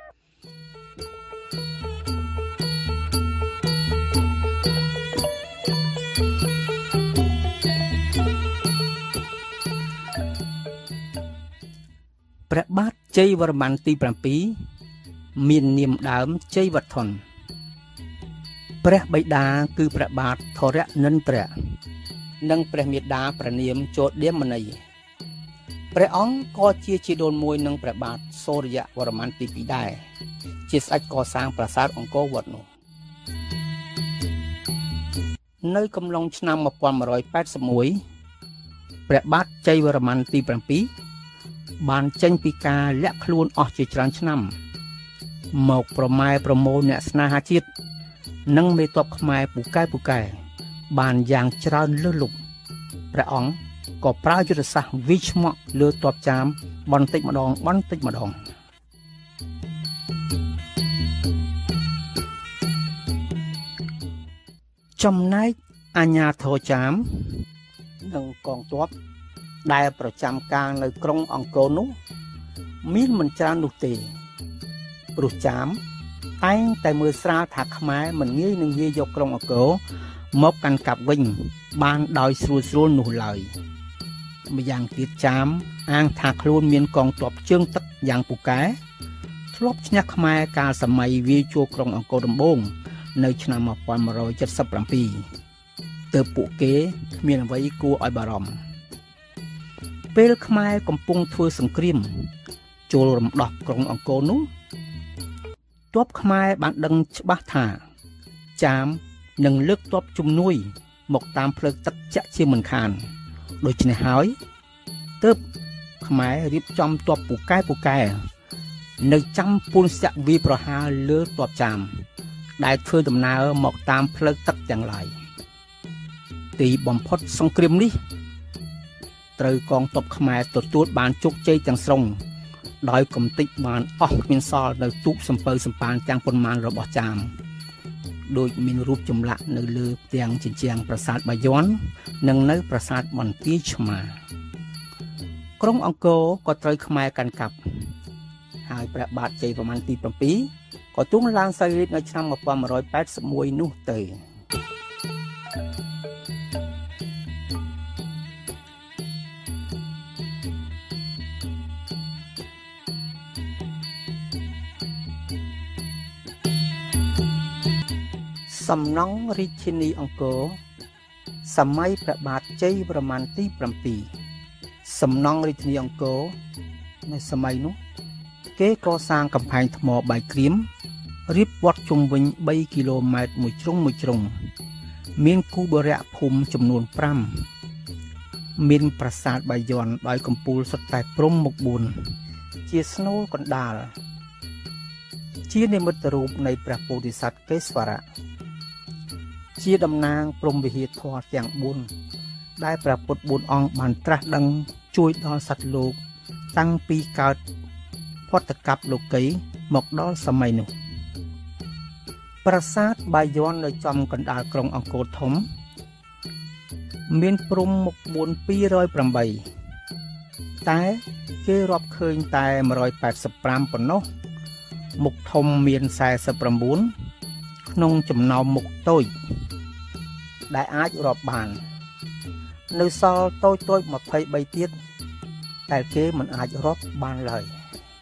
ព្រះបាទជ័យវរ្ម័នទី7មាននាមដើមជ័យវត្ថុនព្រះបិតាគឺព្រះបាទធរនិន្ទ្រនិងព្រះមាតាព្រះនាមជោឌាមនីព្រះអង្គក៏ជាជីដូនមួយនឹងព្រះបាទសូរ្យវរ្ម័នទី2ដែរជាស្ដេចកសាងប្រាសាទអង្គរវត្តនោះនៅកំឡុងឆ្នាំ1181ព្រះបាទជ័យវរ្ម័នទី7បានចេញពីការលាក់ខ្លួនអស់ជាច្រើនឆ្នាំមកប្រម៉ែប្រមូលអ្នកស្នេហាជាតិនិងមេទ័ពខ្មែរពូកែបានយ៉ាងច្រើនលើសលប់ព្រះអង្គក៏ប្រើយុទ្ធសាស្ត្រវិឆ្មក់លើទ័ពចាមបន្តិចម្ដងចំណែកអាជ្ញាធរចាមនិងកងទ័ពដែលប្រចាំការនៅក្រុងអង្គរនោះមានមិនច្រើននោះទេព្រោះចាមតែងតែមើលស្រាលថាខ្មែរមិនងាយនឹងវាយយកក្រុងអង្គរមកកាន់កាប់វិញបានដោយស្រួលនោះឡើយម្យ៉ាងទៀតចាមអាងថាខ្លួនមានកងទ័ពជើងទឹកយ៉ាងពូកែធ្លាប់ឈ្នះខ្មែរកាលសម័យវាយចូលក្រុងអង្គរដំបូងនៅឆ្នាំ1177ទើបពួកគេគ្មានអ្វីគួរឲ្យបារម្ភពេលខ្មែរកំពុងធ្វើសង្គ្រាមចូលរំដោះក្រុងអង្គរនោះទ័ពខ្មែរបានដឹងច្បាស់ថាចាមនឹងលើកទ័ពជំនួយមកតាមផ្លូវទឹកចាក់ជាមិនខានដូច្នេះហើយទើបខ្មែររៀបចំទ័ពពូកែនៅចាំពូនស័កវាប្រហារលើទ័ពចាមដែលធ្វើដំណើរមកតាមផ្លូវទឹកទាំងឡាយទីបំផុតសង្គ្រាមនេះត្រូវកងទ័ពខ្មែរទទួលបានជោគជ័យទាំងស្រុងដោយកំទេចបានអស់គ្មានសល់នៅទូកសំពៅសម្ប៉ានទាំងប៉ុន្មានរបស់ចាមដោយមានរូបចម្លាក់នៅលើផ្ទាំងជញ្ជាំងប្រាសាទបាយ័ននិងនៅប្រាសាទបន្ទាយឆ្មាក្រុងអង្គរក៏ត្រូវខ្មែរកាន់កាប់ហើយព្រះបាទជ័យវរ្ម័នទី7ក៏ទ្រង់ឡើងសោយរាជ្យនៅឆ្នាំ1181នោះទៅសំណង់រាជធានីអង្គរសម័យព្រះបាទជ័យវរ្ម័នទី7សំណង់រាជធានីអង្គរនៅសម័យនោះគេកសាងកំផែងថ្មបាយក្រៀមរៀបវត្តជុំវិញ3គីឡូម៉ែត្រមួយជ្រុងមានគូបរៈភូមិចំនួន5មានប្រាសាទបាយ័នដោយកំពូលសុទ្ធតែព្រំមុខ4ជាស្នូលកណ្ដាលជានិមិត្តរូបនៃព្រះពោធិសត្វកេស្វរៈជាតំណាងព្រំវិហារធម៌ទាំង4ដែលព្រះពុទ្ធ4អង្គបានត្រាស់ដឹងជួយដល់សត្វលោកតាំងពីកើតផុតកັບលោកីមកដល់សម័យនោះប្រាសាទបាយ័ននៅចំកណ្ដាលក្រុងអង្គរធំមានព្រំមុខ4 208តែគេរាប់ឃើញតែ185ប៉ុណ្ណោះមុខធំមាន49ក្នុងចំណោមមុខតូចដែលអាចរាប់បាននៅសល់តូច23ទៀតតែគេមិនអាចរាប់បានឡើយ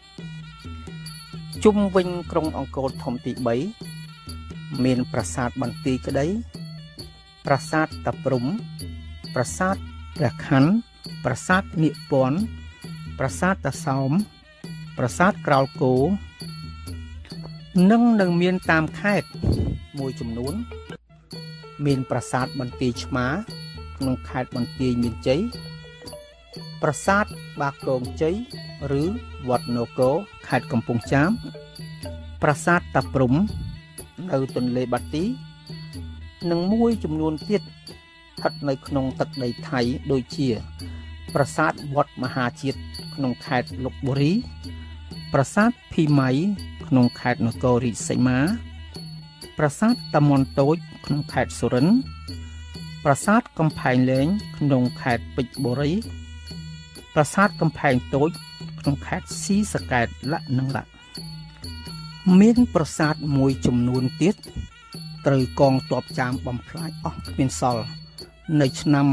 ជុំវិញក្រុងអង្គរធំទី3មានប្រាសាទបន្ទាយក្តីប្រាសាទតាព្រំប្រាសាទព្រះខ័នប្រាសាទនាគពន្ធប្រាសាទតាសោមប្រាសាទក្រោលគោនិងមានតាមខេត្តមួយចំនួនមានប្រាសាទបន្ទាយឆ្មាក្នុងខេត្តបន្ទាយមានជ័យប្រាសាទបាគងជ័យឬវត្តនគរខេត្តកំពង់ចាមប្រាសាទតាព្រំនៅទន្លេបាទីនិងមួយចំនួនទៀតស្ថិតនៅក្នុងទឹកដីថៃដូចជាប្រាសាទវត្តមហាជាតិក្នុងខេត្តលុបបុរីប្រាសាទភីម៉ៃក្នុងខេត្តនគររាជសីមាប្រាសាទតាមាន់តូចក្នុងខេត្តសុរិន្ទប្រាសាទកំផែងលែងក្នុងខេត្តពេជ្របុរីប្រាសាទកំផែងតូចក្នុងខេត្តស៊ីសកែតលក្ខណៈ មានប្រាសាទមួយចំនួនទៀតត្រូវកងទ័ពចាមបំផ្លាញអស់គ្មានសល់នៅឆ្នាំ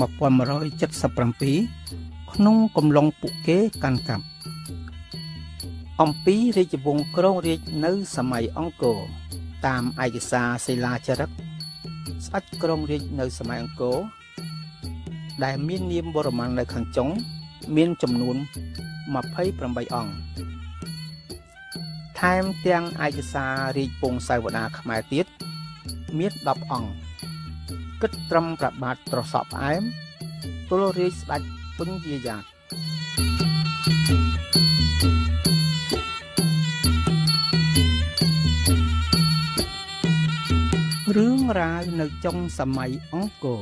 1177ក្នុងកំឡុងពួកគេកាន់កាប់អំពីរាជវង្សគ្រងរាជ្យនៅសម័យអង្គរតាមឯកសារសិលាចារឹកស្ដេចគ្រងរាជ្យនៅសម័យអង្គរដែលមាននាមវរ្ម័ននៅខាងចុងមានចំនួន28អង្គថែមទាំងឯកសាររាជពង្សសាវតាខ្មែរទៀតមាន10អង្គគិតត្រឹមព្រះបាទត្រសក់ផ្អែមទល់រាជស្ដេចពញ្យាយ៉ាតរឿងរ៉ាវនៅចុងសម័យអង្គរ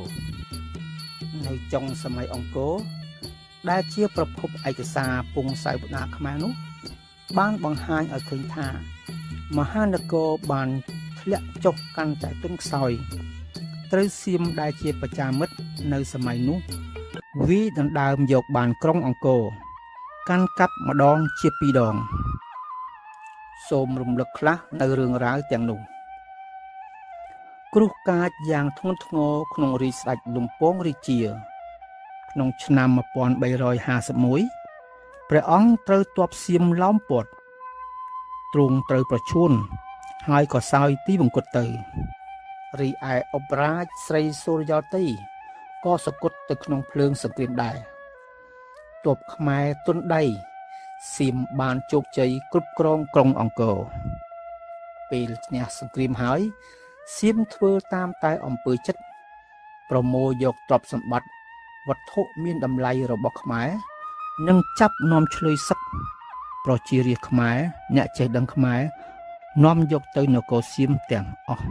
ដែលជាប្រភពឯកសារពង្សសាវតាខ្មែរនោះបានបង្ហាញឲ្យឃើញថាមហានគរបានធ្លាក់ចុះកាន់តែទន់ខ្សោយត្រូវសៀមដែលជាប្រជាមិត្តនៅសម័យនោះវាដណ្ដើមយកបានក្រុងអង្គរកាន់កាប់ម្ដងជា2ដងសូមរំលឹកខ្លះនៅរឿងរ៉ាវទាំងនោះគ្រោះកាចយ៉ាងធ្ងន់ធ្ងរក្នុងរាជស្ដេចលំពងរាជាក្នុងឆ្នាំ1351ព្រះអង្គត្រូវទ័ពសៀមឡោមព័ទ្ធទ្រង់ត្រូវប្រឈួនហើយក៏សោយទីបង្គត់ទៅរីឯអបរាជស្រីសូរ្យវតីក៏សគត់ទៅក្នុងភ្លើងសង្គ្រាមដែរទ័ពខ្មែរទុនដៃសៀមបានជោគជ័យគ្រប់គ្រងក្រុងអង្គរពេលឈ្នះសង្គ្រាមហើយសៀមធ្វើតាមតែអំពើចិត្តប្រមូលយកទ្រព្យសម្បត្តិវត្ថុមានតម្លៃរបស់ខ្មែរនិងចាប់នាំឆ្លើយសឹកប្រជារាស្ត្រខ្មែរអ្នកចេះដឹងខ្មែរនាំយកទៅនគរសៀមទាំងអស់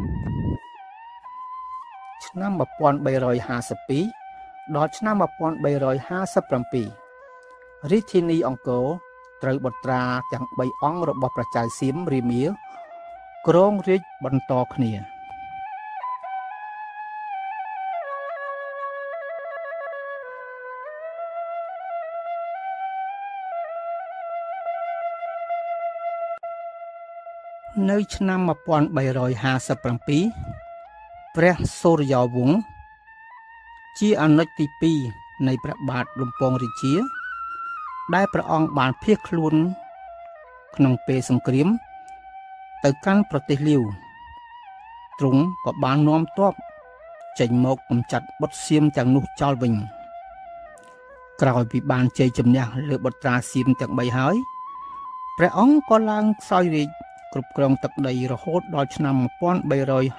ឆ្នាំ1352ដល់ឆ្នាំ1357រាជធានីអង្គរត្រូវបុត្រាទាំង3អង្គរបស់ព្រះចៅសៀមរាមាគ្រងរាជបន្តគ្នានៅឆ្នាំ1357ព្រះសូរ្យវង្សជាអនុជទី2នៃព្រះបាទលំពងរាជា ដែលព្រះអង្គបានភៀសខ្លួនក្នុងពេលសង្គ្រាមទៅកាន់ប្រទេសលាវទ្រង់ក៏បាននាំទ័ពចេញមកកំចាត់បុត្រសៀមទាំងនោះចោលវិញក្រោយពីបានជ័យជំនះលើបុត្រាសៀមទាំង3ហើយព្រះអង្គក៏ឡើងសោយរាជ្យគ្រប់គ្រងទឹកដីរហូតដល់ឆ្នាំ1366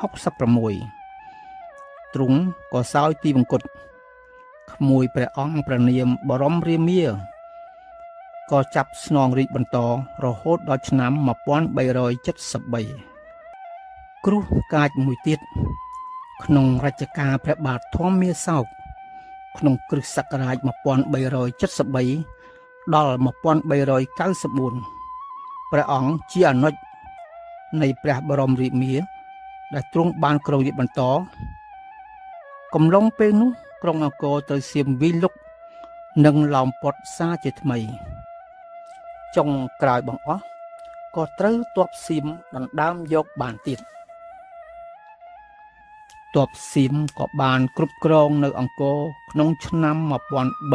ទ្រង់ក៏សោយទីបង្គត់ក្មួយព្រះអង្គព្រះនាមបរមរាមាក៏ចាប់ស្នងរាជបន្តរហូតដល់ឆ្នាំ1373គ្រោះកាចមួយទៀតក្នុងរជ្ជកាលព្រះបាទធម្មមាសោកក្នុងគ្រិស្តសករាជ1373ដល់1394ព្រះអង្គជាអនុជនៃព្រះបរមរាមាដែលទ្រង់បានគ្រងរាជបន្តកំឡុងពេលនោះក្រុងអង្គរត្រូវសៀមវិលុកនិងឡោមព័ទ្ធសារជាថ្មីចុងក្រោយបង្អស់ក៏ត្រូវទ័ពសៀមដណ្ដើមយកបានទៀតទ័ពសៀមក៏បានគ្រប់គ្រងនៅអង្គរក្នុងឆ្នាំ1394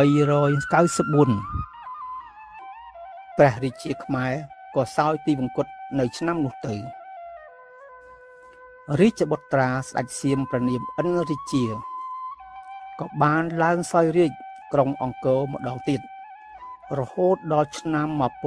ព្រះរាជាខ្មែរក៏សោយទីបង្គត់នៅឆ្នាំនោះទៅរាជបុត្រាស្ដេចសៀមព្រះនាមអិនរាជាក៏បានឡើងសោយរាជ្យក្រុងអង្គរម្ដងទៀតរហូតដល់ឆ្នាំ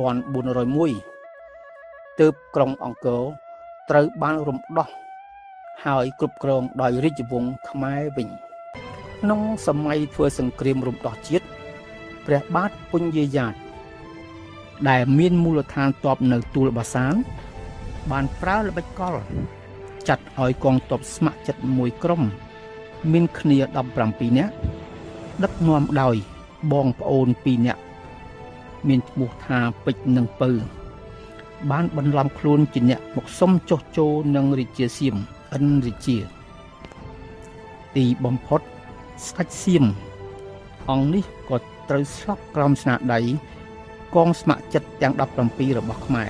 1401ទើបក្រុងអង្គរត្រូវបានរំដោះហើយគ្រប់គ្រងដោយរាជវង្សខ្មែរវិញក្នុងសម័យធ្វើសង្គ្រាមរំដោះជាតិព្រះបាទពញាយ៉ាតដែលមានមូលដ្ឋានទ័ពនៅទួលបាសានបានប្រើល្បិចកលចាត់ឲ្យកងទ័ពស្ម័គ្រចិត្តមួយក្រុមមានគ្នា17នាក់ដឹកនាំដោយបងប្អូន2នាក់មានឈ្មោះថាពេជ្រនិងពៅបានបន្លំខ្លួនជាអ្នកមកសុំចុះចូលនឹងរាជាសៀមអិនរាជាទីបំផុតស្ដេចសៀមអង្គនេះក៏ត្រូវស្លាប់ក្រោមស្នាដៃកងស្ម័គ្រចិត្តទាំង17របស់ខ្មែរ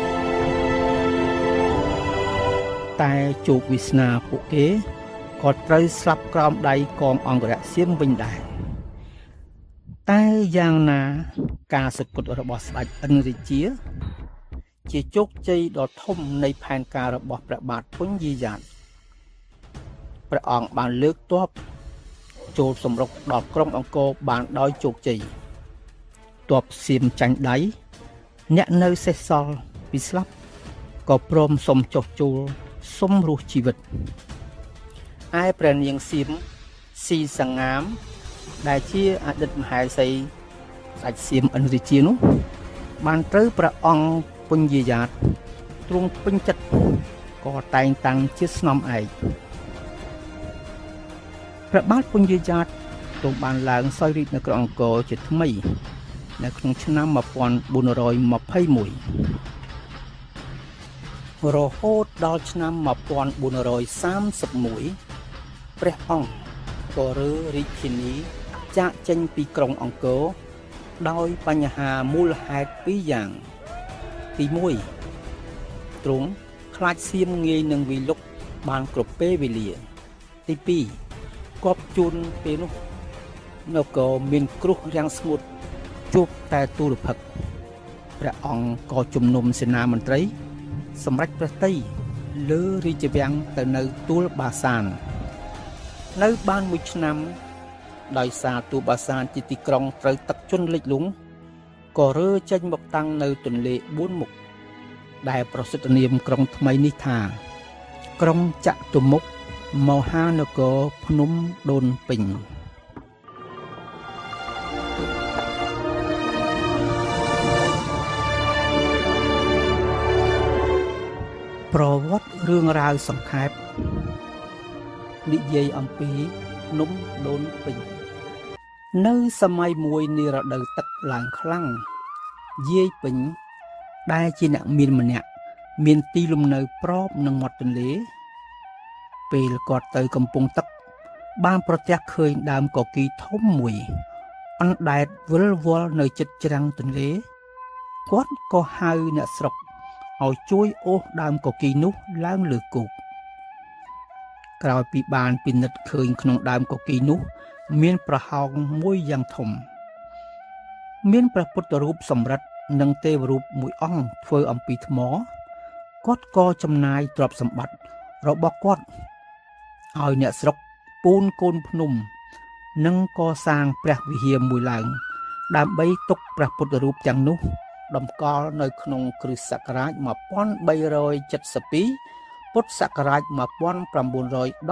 តែជោគវាសនាពួកគេក៏ត្រូវស្លាប់ក្រោមដៃកងអង្គរៈសៀមវិញដែរតែយ៉ាងណាការសក្ដិរបស់ស្ដេចអិនរាជាជោគជ័យដ៏ធំនៃផែនការរបស់ព្រះបាទពញាយ៉ាតព្រះអង្គបានលើកទ័ពចូលសម្រុកដល់ក្រុងអង្គរបានដោយជោគជ័យទ័ពសៀមចាញ់ដៃអ្នកនៅសេសសល់ពីស្លាប់ក៏ព្រមសុំចុះចូលសុំរស់ជីវិតឯព្រះនាងសៀមស៊ីសងាមដែលជាអតីតមហេសីស្ដេចសៀមអិនរាជានោះបានត្រូវព្រះអង្គពញាយ៉ាតទ្រង់ពេញចិត្តក៏តែងតាំងជាស្នំឯកព្រះបាទពញាយ៉ាតទ្រង់បានឡើងសោយរាជ្យនៅក្រុងអង្គរជាថ្មីនៅក្នុងឆ្នាំ1421រហូតដល់ឆ្នាំ1431ព្រះអង្គក៏រើរាជធានីចាកចេញពីក្រុងអង្គរដោយបញ្ហាមូលហេតុ2យ៉ាងទី1ទ្រង់ខ្លាចសៀមងាយនឹងវិលុកបានគ្រប់ពេលវេលាទី2គប់ជួនពេលនោះនគរមានគ្រោះរាំងស្ងួតជួបតែទូរភឹកព្រះអង្គក៏ជំនុំសេនាមន្ត្រីសម្រេចព្រះតីលើរាជវាំងទៅនៅទួលបាសាននៅបានមួយឆ្នាំដោយសារទូបាសានជាទីក្រុងត្រូវទឹកជន់លិចលង់ក៏រើចេញមកតាំងនៅទន្លេ4មុខដែលប្រសិទ្ធនាមក្រុងថ្មីនេះថាក្រុងចតុមុខមហានគរភ្នំដូនពេញប្រវត្តិរឿងរ៉ាវសង្ខេបនិយាយអំពីភ្នំដូនពេញនៅសម័យមួយនារដូវទឹកឡើងខ្លាំងយាយពេញដែលជាអ្នកមានម្នាក់មានទីលំនៅប្របនឹងមាត់ទន្លេពេលគាត់ទៅកំពង់ទឹកបានប្រទះឃើញដើមកគីធំមួយអណ្ដែតវិលវល់នៅជិតច្រាំងទន្លេគាត់ក៏ហៅអ្នកស្រុកឲ្យជួយអូសដើមកគីនោះឡើងលើគោកក្រោយពីបានពិនិត្យឃើញក្នុងដើមកគីនោះមានប្រហោងមួយយ៉ាងធំមានព្រះពុទ្ធរូបសំរិទ្ធនិងទេវរូបមួយអង្គធ្វើអំពីថ្មគាត់ក៏ចំណាយទ្រព្យសម្បត្តិរបស់គាត់ឲ្យអ្នកស្រុកពូនកូនភ្នំនិងកសាងព្រះវិហារមួយឡើងដើម្បីទុកព្រះពុទ្ធរូបទាំងនោះតម្កល់នៅក្នុងគ្រិស្តសករាជ1372ពុទ្ធសករាជ1916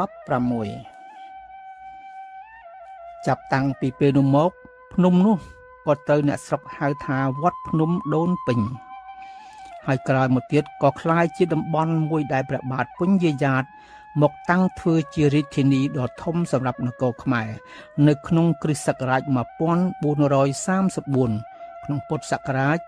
ចាប់តាំងពីពេលនោះមកភ្នំនោះក៏ត្រូវអ្នកស្រុកហៅថាវត្តភ្នំដូនពេញហើយក្រោយមកទៀតក៏คล้ายជាតំបន់មួយដែលព្រះបាទពុញ្ញយ៉ាតមកតាំងធ្វើជារាជធានីដ៏ធំសម្រាប់នគរខ្មែរនៅក្នុងគ្រិស្តសករាជ1434ក្នុងពុទ្ធសករាជ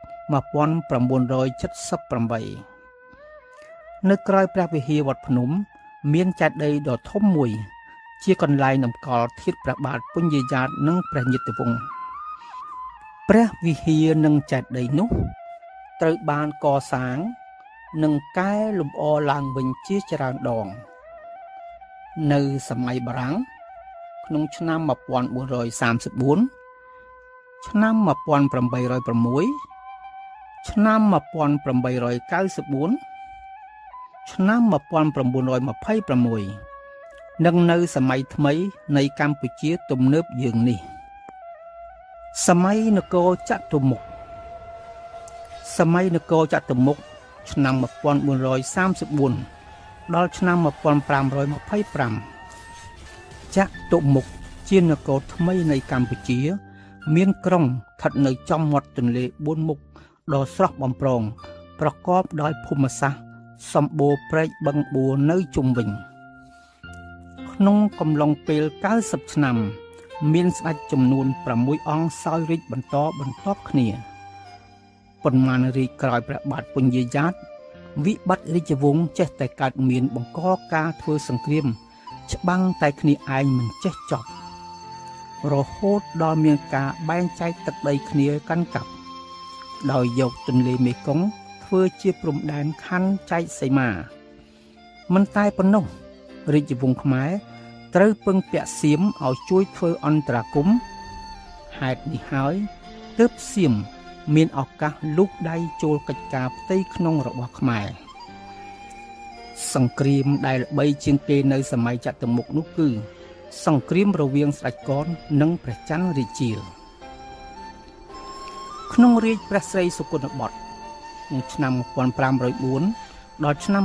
1978នៅក្រោយព្រះវិហារវត្តភ្នំមានចេតិយដ៏ធំមួយជាកន្លែងតម្កល់ធាតុព្រះបាទពុញ្ញយ៉ាតនិងព្រះញាតិវង្សព្រះវិហារនិងចេតិយនោះត្រូវបានកសាងនិងកែលម្អឡើងវិញជាច្រើនដងនៅសម័យបារាំងក្នុងឆ្នាំ1434ឆ្នាំ1806ឆ្នាំ1894ឆ្នាំ1926និងនៅសម័យថ្មីនៃកម្ពុជាទំនើបយើងនេះសម័យនគរចតុមុខឆ្នាំ1434ដល់ឆ្នាំ1525ចតុមុខជានគរថ្មីនៃកម្ពុជាមានក្រុងស្ថិតនៅចំមាត់ទន្លេ4មុខដ៏ស្រស់បំព្រងប្រកបដោយភូមិសាស្ត្រសម្បូរព្រែកបឹងបួរនៅជុំវិញក្នុងកំឡុងពេល90ឆ្នាំមានស្ដេចចំនួន6អង្គសោយរាជ្យបន្តបន្ទាប់គ្នាប៉ុន្មានរាជក្រោយព្រះបាទពុញ្ញយ៉ាតវិបត្តិរាជវង្សចេះតែកើតមានបង្កការធ្វើសង្គ្រាមច្បាំងតែគ្នាឯងមិនចេះចប់រហូតដល់មានការបែងចែកទឹកដីគ្នាកាន់កាប់ដោយយកទន្លេមេគង្គធ្វើជាព្រំដែនខណ្ឌចែកសីមាមិនតែប៉ុណ្ណោះរាជវង្សខ្មែរត្រូវពឹងពាក់សៀមឲ្យជួយធ្វើអន្តរាគមន៍ហេតុនេះហើយទើបសៀមមានឱកាសលូកដៃចូលកិច្ចការផ្ទៃក្នុងរបស់ខ្មែរសង្គ្រាមដែលល្បីជាងគេនៅសម័យចតុមុខនោះគឺសង្គ្រាមរវាងស្ដេចកននិងព្រះច័ន្ទរាជាក្នុងរាជព្រះស្រីសុគន្ធបុត្រឆ្នាំ1504ដល់ឆ្នាំ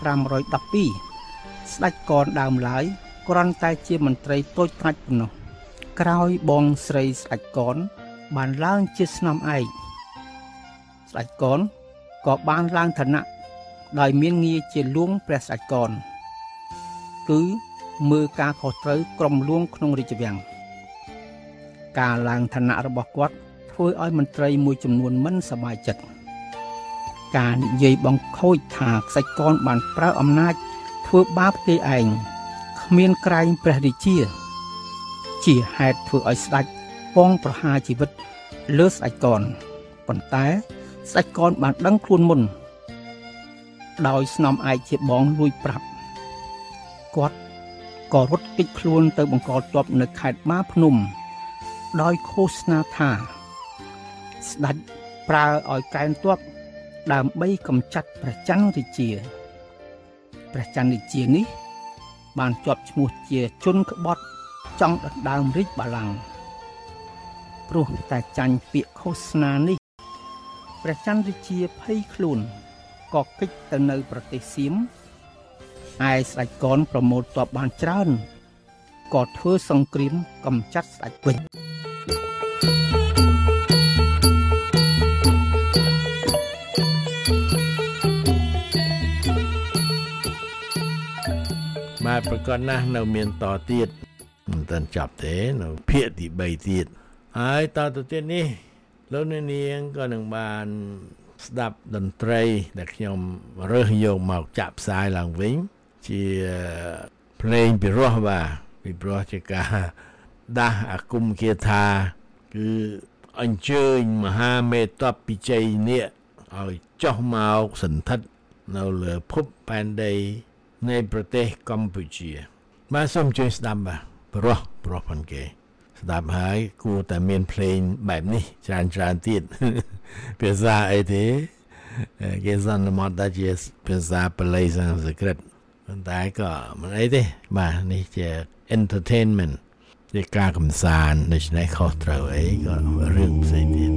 1512ស្ដេចកនដើមឡើយគ្រាន់តែជាមន្ត្រីតូចតាចប៉ុណ្ណោះក្រោយបងស្រីស្ដេចកនបានឡើងជាស្នំឯកស្ដេចកនក៏បានឡើងឋានៈដោយមានងារជាលួងព្រះស្ដេចកនគឺមើលការខុសត្រូវក្រុមលួងក្នុងរាជវាំងការឡើងឋានៈរបស់គាត់ធ្វើឲ្យមន្ត្រីមួយចំនួនមិនសប្បាយចិត្តការនិយាយបង្ខូចថាខ្សាច់កនបានប្រើអំណាចធ្វើបាបគេឯងគ្មានក្រែងព្រះរាជាហេតុធ្វើឲ្យស្ដេចពងប្រហារជីវិតលើស្ដេចកនប៉ុន្តែស្ដេចកនបានដឹងខ្លួនមុនដោយស្នំឯកជាបងលួចប្រាប់គាត់ក៏រត់គេចខ្លួនទៅបង្កល់ទ័ពនៅខេត្តបាភ្នំដោយឃោសនាថាស្ដេចប្រើឲ្យកែនទ័ពដើម្បីកម្ចាត់ព្រះច័ន្ទរាជាព្រះច័ន្ទរាជានេះបានជាប់ឈ្មោះជាជនក្បត់ចង់ដណ្ដើមរាជបល្ល័ង្កព្រោះតែចាញ់ពាក្យឃោសនានេះព្រះច័ន្ទរាជាភ័យខ្លួនក៏គេចទៅនៅប្រទេសសៀមឯស្ដេចកនប្រមូលទ័ពបានច្រើនក៏ធ្វើសង្គ្រាមកម្ចាត់ស្ដេចវិញបាទប្រកបណាស់នៅមានតទៀតមិនទាន់ចប់ទេនៅភាគទី3ទៀតហើយតទៅទៀតនេះលោកអ្នកនាងក៏នឹងបានស្ដាប់តន្ត្រីដែលខ្ញុំរើសយកមកចាក់ផ្សាយឡើងវិញជាភ្លេងពិរោះបាទពីព្រោះជាការដាស់អាគមគាថាគឺអញ្ជើញមហាមេតបពិជ័យនេះឲ្យចុះមកសន្ធិដ្ឋនៅលើភពផែនដីនៃប្រទេសកម្ពុជាបាទសូមជួយស្ដាប់បាទព្រោះប៉ុនគេស្ដាប់ហើយគួរតែមានភ្លេងបែបនេះច្រើនទៀតភាសាអីទេគេសន្មតថាជាភាសាបាលីសំស្ក្រឹតប៉ុន្តែក៏មិនអីទេបាទនេះជា entertainment ជាការកម្សាន្តដូច្នេះខុសត្រូវអីក៏រឿងផ្សេងទៀត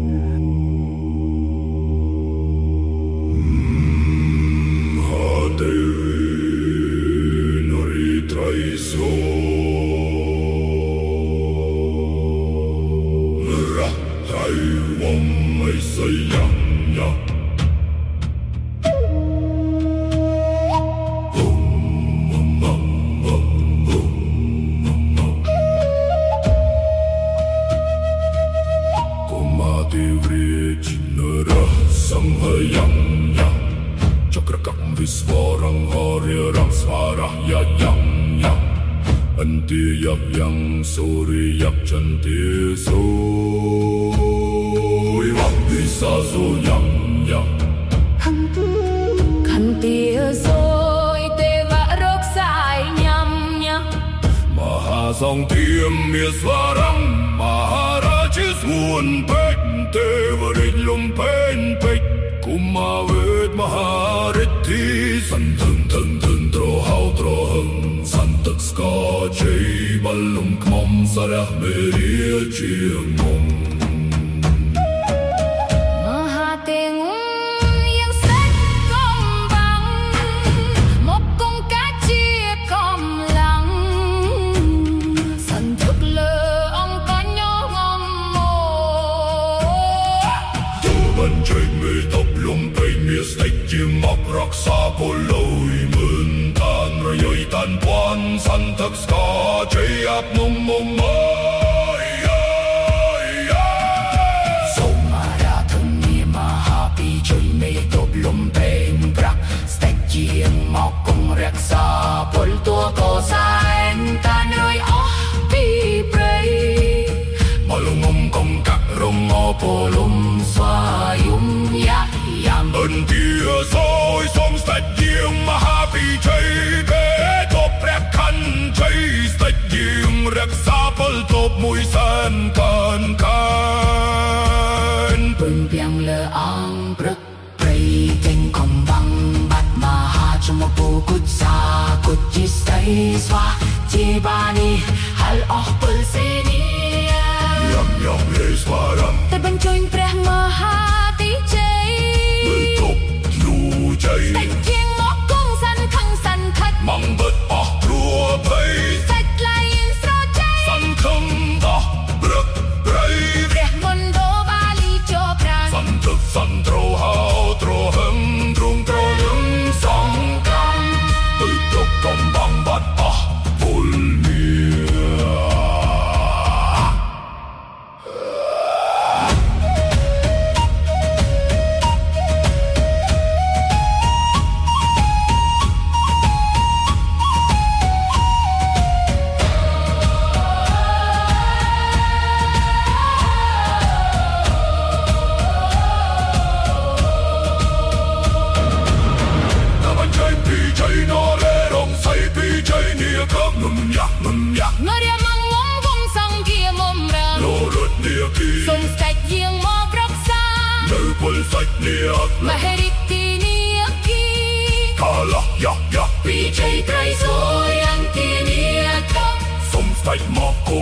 ពីជ័យត្រៃសួយអង្គានាកសុំស្ដេចមកគ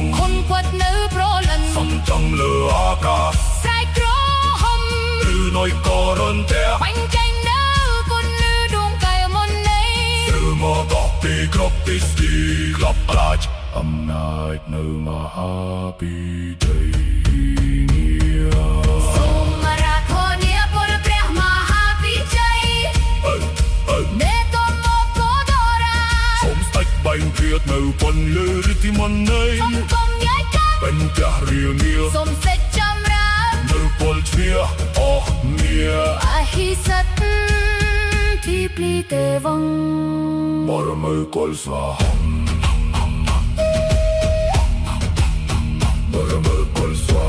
nói còn theo bánh canh nấu con lư đuông cày môn này sự mơ tóc tì crop tì stì club large âm night nơ mà happy day Sumarakonia por prehma happy day ne tom mo dora som stak bánh thiệt nấu con lư đi môn này kom nhai ka bánh chả riêng nhiều som set cham ra nấu bol chia oh mía a hi sat ti pli te vong mor mơ col sa mor mơ col sa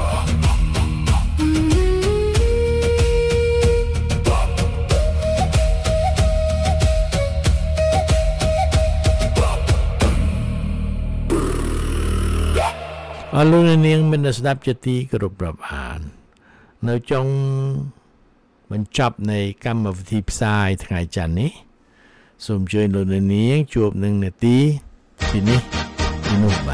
អរលោកនាងមានស្ដាប់ជាទីគោរពរាប់អាននៅចុងបញ្ចប់នៃកម្មវិធីផ្សាយថ្ងៃច័ន្ទនេះសូមអញ្ជើញលោកនាងជួបនឹងនាទីពីនេះពីនោះបាទ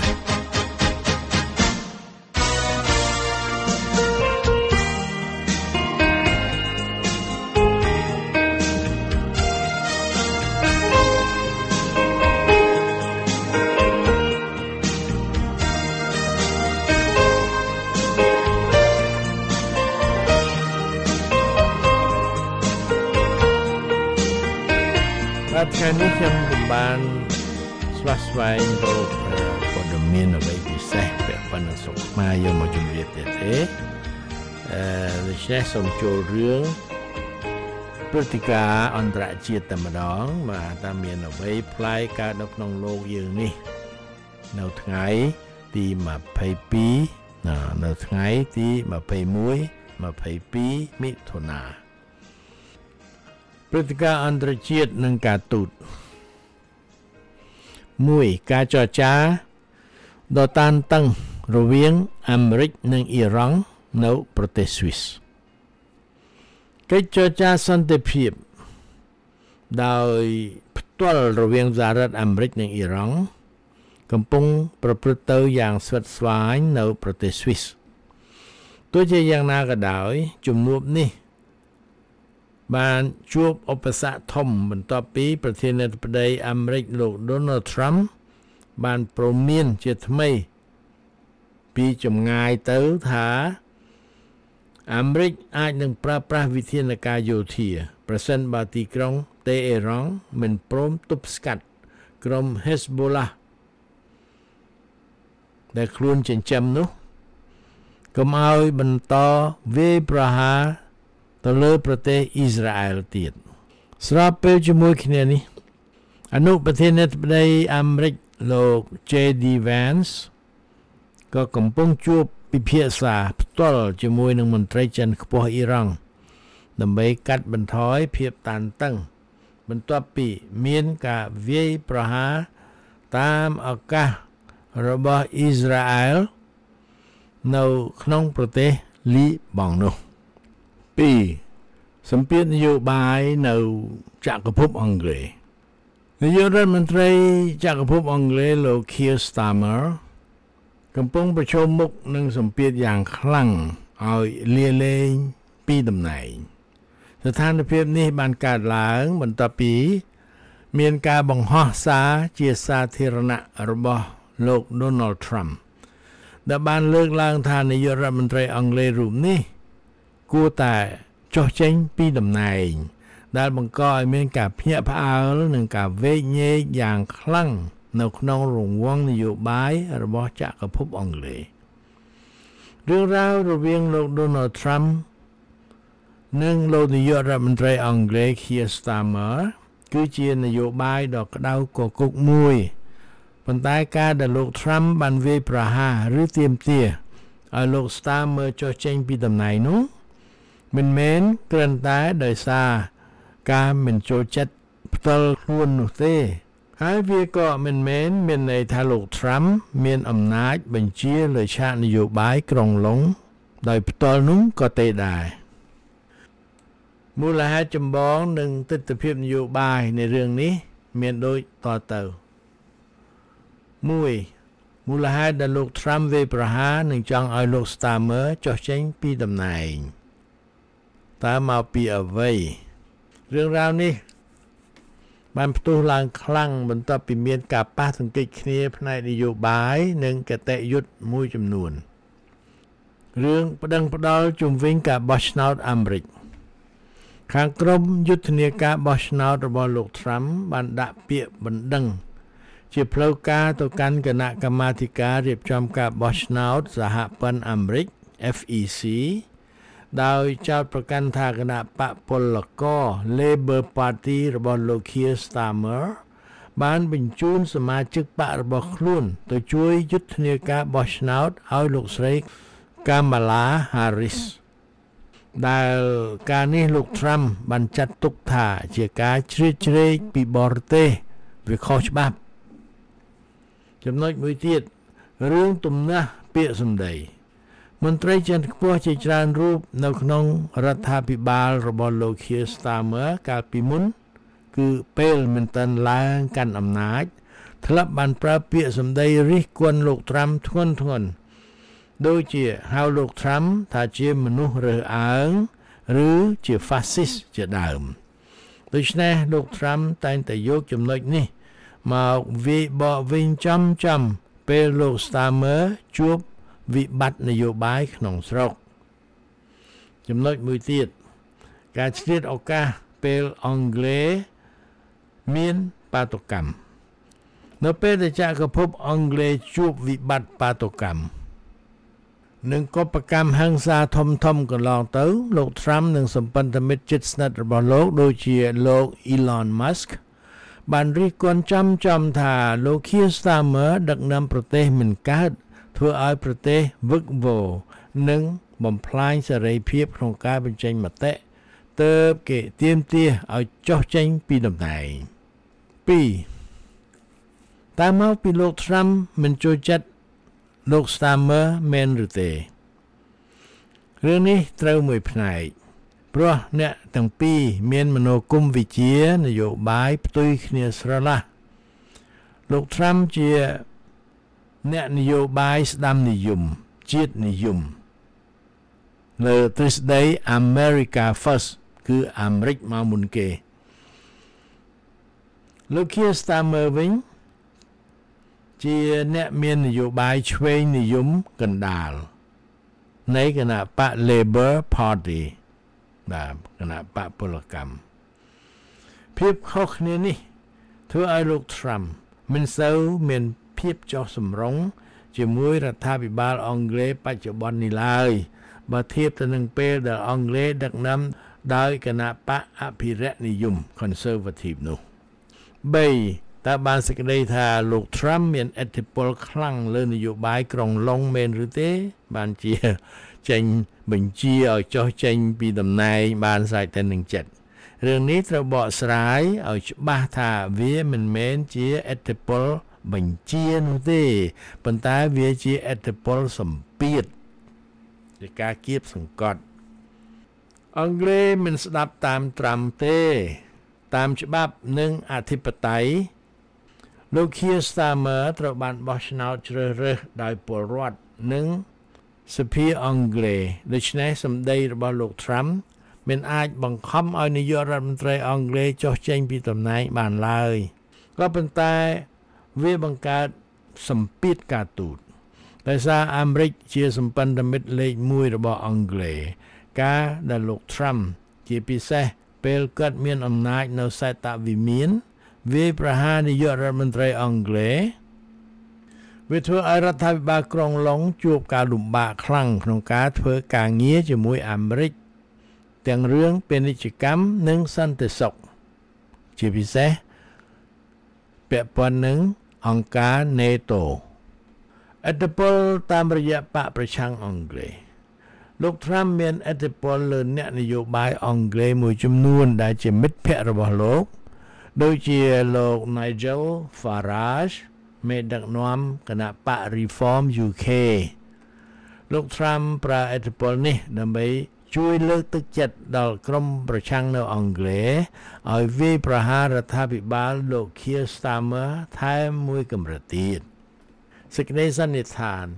ថ្ងៃនេះខ្ញុំបានស្វាស្វែងរកព័ត៌មានអ្វីពិសេសពាក់ព័ន្ធនឹងស្រុកខ្មែរយកមកជម្រាបទៀតទេដូច្នេះសូមចូលរឿងព្រឹត្តិការណ៍អន្តរជាតិតែម្ដងបាទតើមានអ្វីប្លែកកើតនៅក្នុងលោកយើងនេះនៅថ្ងៃទី22នៅថ្ងៃទី21 22មិថុនាព្រឹត្តិការណ៍អន្តរជាតិនិងការទូត1ការចរចាដ៏តានតឹងរវាងអាមេរិកនិងអ៊ីរ៉ង់នៅប្រទេសស្វីសកិច្ចចរចាសន្តិភាពដោយផ្ទាល់រវាងសហរដ្ឋអាមេរិកនិងអ៊ីរ៉ង់កំពុងប្រព្រឹត្តទៅយ៉ាងស្វិតស្វាញនៅប្រទេសស្វីសទោះជាយ៉ាងណាក៏ដោយជំនួបនេះបានជួបឧបសគ្គធំបន្ទាប់ពីប្រធានាធិបតីអាមេរិកលោក Donald Trump បានព្រមានជាថ្មីពីចម្ងាយទៅថាអាមេរិកអាចនឹងប្រើប្រាស់វិធានការយោធាប្រសិនបើទីក្រុងតេហេរ៉ង់មិនព្រមទប់ស្កាត់ក្រុម Hezbollah ដែលខ្លួនចិញ្ចឹមនោះកុំឲ្យបន្តវាយប្រហារទៅលើប្រទេសអ៊ីស្រាអែលទៀតស្របពេលជាមួយគ្នានេះអនុប្រធានាធិបតីអាមេរិកលោក J.D. Vance ក៏កំពុងជួបពិភាក្សាផ្ទាល់ជាមួយនឹងមន្ត្រីចិនខ្ពស់អ៊ីរ៉ង់ដើម្បីកាត់បន្ថយភាពតានតឹងបន្ទាប់ពីមានការវាយប្រហារតាមឱកាសរបស់អ៊ីស្រាអែលនៅក្នុងប្រទេសលីបង់នោះ2សម្ពាធនយោបាយនៅចក្រភពអង់គ្លេសនាយករដ្ឋមន្ត្រីចក្រភពអង់គ្លេសលោក Keir Starmer កំពុងប្រឈមមុខនឹងសម្ពាធយ៉ាងខ្លាំងឲ្យលាលែងពីតំណែងស្ថានភាពនេះបានកើតឡើងបន្ទាប់ពីមានការបង្ហោះសារជាសាធារណៈរបស់លោក Donald Trump ដែលបានលើកឡើងថានាយករដ្ឋមន្ត្រីអង់គ្លេសរូបនេះគួរតែចុះចេញពីតំណែងដែលបង្កឲ្យមានការភ្ញាក់ផ្អើលនិងការវែកញែកយ៉ាងខ្លាំងនៅក្នុងរង្វង់នយោបាយរបស់ចក្រភពអង់គ្លេសរឿងរ៉ាវរវាងលោក Donald Trump និងលោកនាយករដ្ឋមន្ត្រីអង់គ្លេស Keir Starmer គឺជានយោបាយដ៏ក្តៅគគុកមួយប៉ុន្តែការដែលលោក Trump បានវាយប្រហារឬទាមទារឲ្យលោក Starmer ចុះចេញពីតំណែងនោះមិនមែនគ្រាន់តែដោយសារការមិនចូលចិត្តផ្ទាល់ខ្លួននោះទេហើយវាក៏មិនមែនមានន័យថាលោក Trump មានអំណាចបញ្ជាលើឆាកនយោបាយក្រុងឡុងដោយផ្ទាល់នោះក៏ទេដែរមូលហេតុចម្បងនិងទស្សនវិជ្ជានយោបាយនៃរឿងនេះមានដូចតទៅ1មូលហេតុដែលលោក Trump វាយប្រហារនិងចង់ឲ្យលោក Starmer ចុះចេញពីតំណែងតើមកពីអ្វីរឿងរ៉ាវនេះបានផ្ទុះឡើងខ្លាំងបន្ទាប់ពីមានការប៉ះទង្គិចគ្នាផ្នែកនយោបាយនិងគតិយុត្តមួយចំនួនរឿងប្តឹងផ្តល់ជំវិញការបោះឆ្នោតអាមេរិកខាងក្រុមយុទ្ធនាការបោះឆ្នោតរបស់លោក Trump បានដាក់ពាក្យបណ្ដឹងជាផ្លូវការទៅកាន់គណៈកម្មាធិការរៀបចំការបោះឆ្នោតសហព័ន្ធអាមេរិក FEC ដោយចោទប្រកាន់ថាគណៈបកពលករ Labor Party របស់លោក Keir Starmer បានបញ្ជូនសមាជិកបករបស់ខ្លួនទៅជួយយុទ្ធនាការបោះឆ្នោតឲ្យលោកស្រី Kamala Harris ដែលការនេះលោក Trump បានចាត់ទុកថាជាការជ្រៀតជ្រែកពីបរទេសវាខុសច្បាប់ចំណុចមួយទៀតរឿងទំនាស់ពាក្យសម្ដីមន្ត្រីជាន់ខ្ពស់ជាច្រើនរូបនៅក្នុងរដ្ឋាភិបាលរបស់លោក Keir Starmer កាលពីមុនគឺពេលមិនទាន់ឡើងកាន់អំណាចធ្លាប់បានប្រើពាក្យសម្ដីរិះគន់លោក Trump ធ្ងន់ធ្ងរដូចជាហៅលោក Trump ថាជាមនុស្សរើសអើងឬជា fascist ជាដើមដូច្នេះលោក Trump តែងតែយកចំណុចនេះមកវាយបកវិញចំពេលលោក Starmer ជួបវិបត្តិនយោបាយក្នុងស្រុកចំណុចមួយទៀតការឆ្លៀតឱកាសពេលអង់គ្លេសមានបាតុកម្មនៅពេលដែលចក្រភពអង់គ្លេសជួបវិបត្តិបាតុកម្មនឹងកុបកម្មហិង្សាធំកន្លងទៅលោក Trump និងសម្ព័ន្ធមិត្តជិតស្និទ្ធរបស់លោកដូចជាលោក Elon Musk បានរិះគន់ចំថាលោក Keir Starmer ដឹកនាំប្រទេសមិនកើតធ្វើឲ្យប្រទេសវឹកវរនិងបំផ្លាញសេរីភាពក្នុងការបញ្ចេញមតិទើបគេទាមទារឲ្យចុះចេញពីតំណែង 2. តើមកពីលោក Trump មិនចូលចិត្តលោក Starmer មែនឬទេរឿងនេះត្រូវមួយផ្នែកព្រោះអ្នកទាំងពីរមានមនោគមវិជ្ជានយោបាយផ្ទុយគ្នាស្រឡះលោក Trump ជាអ្នកនយោបាយស្ដាំនិយមជាតិនិយមលើទ្រឹស្ដី America First គឺអាមេរិកមកមុនគេលោក Keir Starmer វិញជាអ្នកមាននយោបាយឆ្វេងនិយមកណ្ដាលនៃគណៈបក Labor Party បាទគណៈបកពលកម្មភាពខុសគ្នានេះធ្វើឲ្យលោក Trump មិនសូវមានភាពចុះសម្រុងជាមួយរដ្ឋាភិបាលអង់គ្លេសបច្ចុប្បន្ននេះឡើយបើធៀបទៅនឹងពេលដែលអង់គ្លេសដឹកនាំដោយគណៈបកអភិរក្សនិយម Conservative នោះ 3. តើបានសេចក្តីថាលោក Trump មានឥទ្ធិពលខ្លាំងលើនយោបាយក្រុងឡុងមែនឬទេបានជាចេញបញ្ជាឲ្យចុះចេញពីតំណែងបានស្រេចតែនឹងចិត្តរឿងនេះត្រូវបកស្រាយឲ្យច្បាស់ថាវាមិនមែនជាឥទ្ធិពលបញ្ជានោះទេប៉ុន្តែវាជាឥទ្ធិពលសម្ពាធជាការគៀបសង្កត់អង់គ្លេសមិនស្ដាប់តាមត្រាំទេតាមច្បាប់និងអធិបតេយ្យលោក Keir Starmer ត្រូវបានបោះឆ្នោតជ្រើសរើសដោយពលរដ្ឋនិងសភាអង់គ្លេសដូច្នេះសម្ដីរបស់លោក Trump មិនអាចបង្ខំឲ្យនាយករដ្ឋមន្ត្រីអង់គ្លេសចុះចេញពីតំណែងបានឡើយក៏ប៉ុន្តែវាបង្កើតសម្ពាធការទូតដោយសារអាមេរិកជាសម្ព័ន្ធមិត្តលេខ1របស់អង់គ្លេសការដែលលោក Trump ជាពិសេសពេលគាត់មានអំណាចនៅសេតវិមានវាប្រហារនាយករដ្ឋមន្ត្រីអង់គ្លេសវាធ្វើឲ្យរដ្ឋាភិបាលក្រុងឡុងជួបការលំបាកខ្លាំងក្នុងការធ្វើការងារជាមួយអាមេរិកទាំងរឿងពាណិជ្ជកម្មនិងសន្តិសុខជាពិសេសពាក់ព័ន្ធនឹងអង្គការ NATO ឥទ្ធិពលតាមរយៈបកប្រឆាំងអង់គ្លេសលោក Trump មានឥទ្ធិពលលើអ្នកនយោបាយអង់គ្លេសមួយចំនួនដែលជាមិត្តភ័ក្តិរបស់លោកដូចជាលោក Nigel Farage មេដឹកនាំគណៈបក Reform UK លោក Trump ប្រើឥទ្ធិពលនេះដើម្បីជួយលើកទឹកចិត្តដល់ក្រុមប្រឆាំងនៅអង់គ្លេសឲ្យវាយប្រហាររដ្ឋាភិបាលលោក Keir Starmer ថែមមួយកម្រិតទៀតសេចក្តីសន្និដ្ឋាន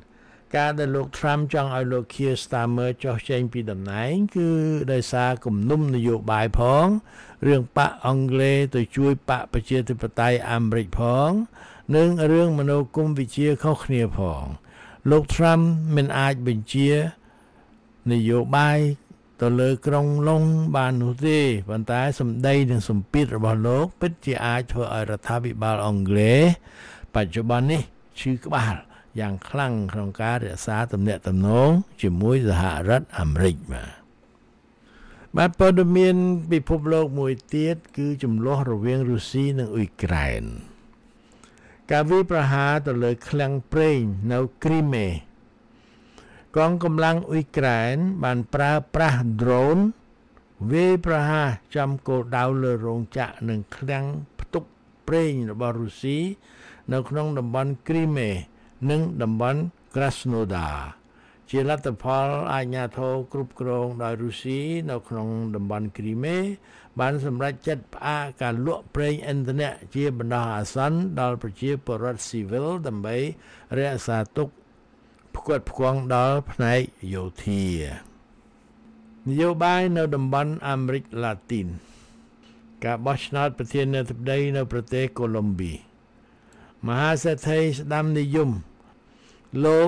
ការដែលលោក Trump ចង់ឲ្យលោក Keir Starmer ចុះចេញពីតំណែងគឺដោយសារគំនុំនយោបាយផងរឿងបកអង់គ្លេសទៅជួយបកប្រជាធិបតេយ្យអាមេរិកផងនិងរឿងមនោគមវិជ្ជាខុសគ្នាផងលោក Trump មិនអាចបញ្ជានយោបាយទៅលើក្រុងឡុងបាននោះទេប៉ុន្តែសម្ដីនិងសម្ពាធរបស់លោកពិតជាអាចធ្វើឲ្យរដ្ឋាភិបាលអង់គ្លេសបច្ចុប្បន្ននេះឈឺក្បាលយ៉ាងខ្លាំងក្នុងការរក្សាទំនាក់ទំនងជាមួយសហរដ្ឋអាមេរិកបាទព័ត៌មានពិភពលោកមួយទៀតគឺជម្លោះរវាងរុស្ស៊ីនិងអ៊ុយក្រែនការវាយប្រហារទៅលើឃ្លាំងប្រេងនៅគ្រីមេកងកម្លាំងអ៊ុយក្រែនបានប្រើប្រាស់ drone វាយប្រហារចំគោលដៅលើរោងចក្រនិងឃ្លាំងផ្ទុកប្រេងរបស់រុស្ស៊ីនៅក្នុងតំបន់គ្រីមេនិងតំបន់ Krasnodar ជាលទ្ធផលអាជ្ញាធរគ្រប់គ្រងដោយរុស្ស៊ីនៅក្នុងតំបន់គ្រីមេបានសម្រេចចិត្តផ្អាកការលក់ប្រេងឥន្ធនៈជាបណ្ដោះអាសន្នដល់ប្រជាពលរដ្ឋស៊ីវិលដើម្បីរក្សាទុកផ្គត់ផ្គង់ដល់ផ្នែកយោធានយោបាយនៅតំបន់អាមេរិកឡាទីនការបោះឆ្នោតប្រធានាធិបតីនៅប្រទេសកូឡុំប៊ីមហាសេដ្ឋីស្ដាំនិយមលោក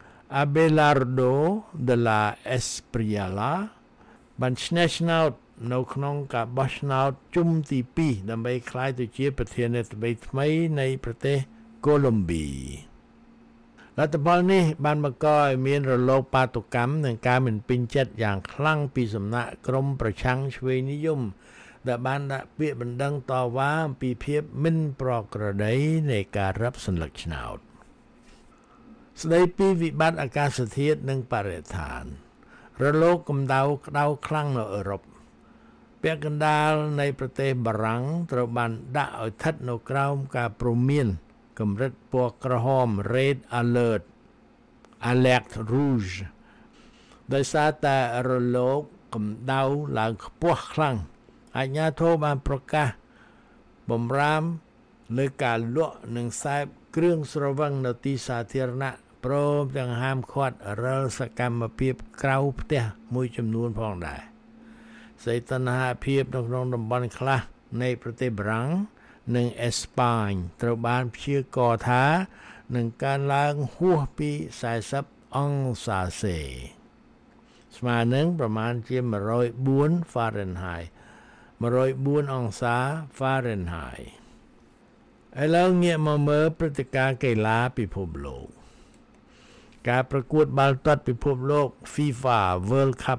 Abelardo de la Espriella បានឈ្នះឆ្នោតនៅក្នុងការបោះឆ្នោតជុំទី2ដើម្បីក្លាយទៅជាប្រធានាធិបតីថ្មីនៃប្រទេសកូឡុំប៊ីលទ្ធផលនេះបានបង្កឲ្យមានរលកបាតុកម្មនិងការមិនពេញចិត្តយ៉ាងខ្លាំងពីសំណាក់ក្រុមប្រឆាំងឆ្វេងនិយមដែលបានដាក់ពាក្យបណ្ដឹងតវ៉ាអំពីភាពមិនប្រក្រតីនៃការរាប់សន្លឹកឆ្នោតស្ដីពីវិបត្តិអាកាសធាតុនិងបរិស្ថានរលកកម្ដៅក្តៅខ្លាំងនៅអឺរ៉ុបពាក់កណ្ដាលនៃប្រទេសបារាំងត្រូវបានដាក់ឲ្យស្ថិតនៅក្រោមការព្រមានកម្រិតពណ៌ក្រហម Red Alert Rouge ដោយសារតែរលកកម្ដៅឡើងខ្ពស់ខ្លាំងអាជ្ញាធរបានប្រកាសបំរាមលើការលក់និងសេពគ្រឿងស្រវឹងនៅទីសាធារណៈព្រមទាំងហាមឃាត់រាល់សកម្មភាពក្រៅផ្ទះមួយចំនួនផងដែរសីតុណ្ហភាពនៅក្នុងតំបន់ខ្លះនៃប្រទេសបារាំងនិងអេស្ប៉ាញត្រូវបានព្យាករណ៍ថានឹងកើនឡើងហួសពី40អង្សាសេស្មើនឹងប្រមាណជា104 Fahrenheit 104 អង្សា Fahrenheit ឥឡូវងាកមកមើលព្រឹត្តិការណ៍កីឡាពិភពលោកការប្រកួតបាល់ទាត់ពិភពលោក FIFA World Cup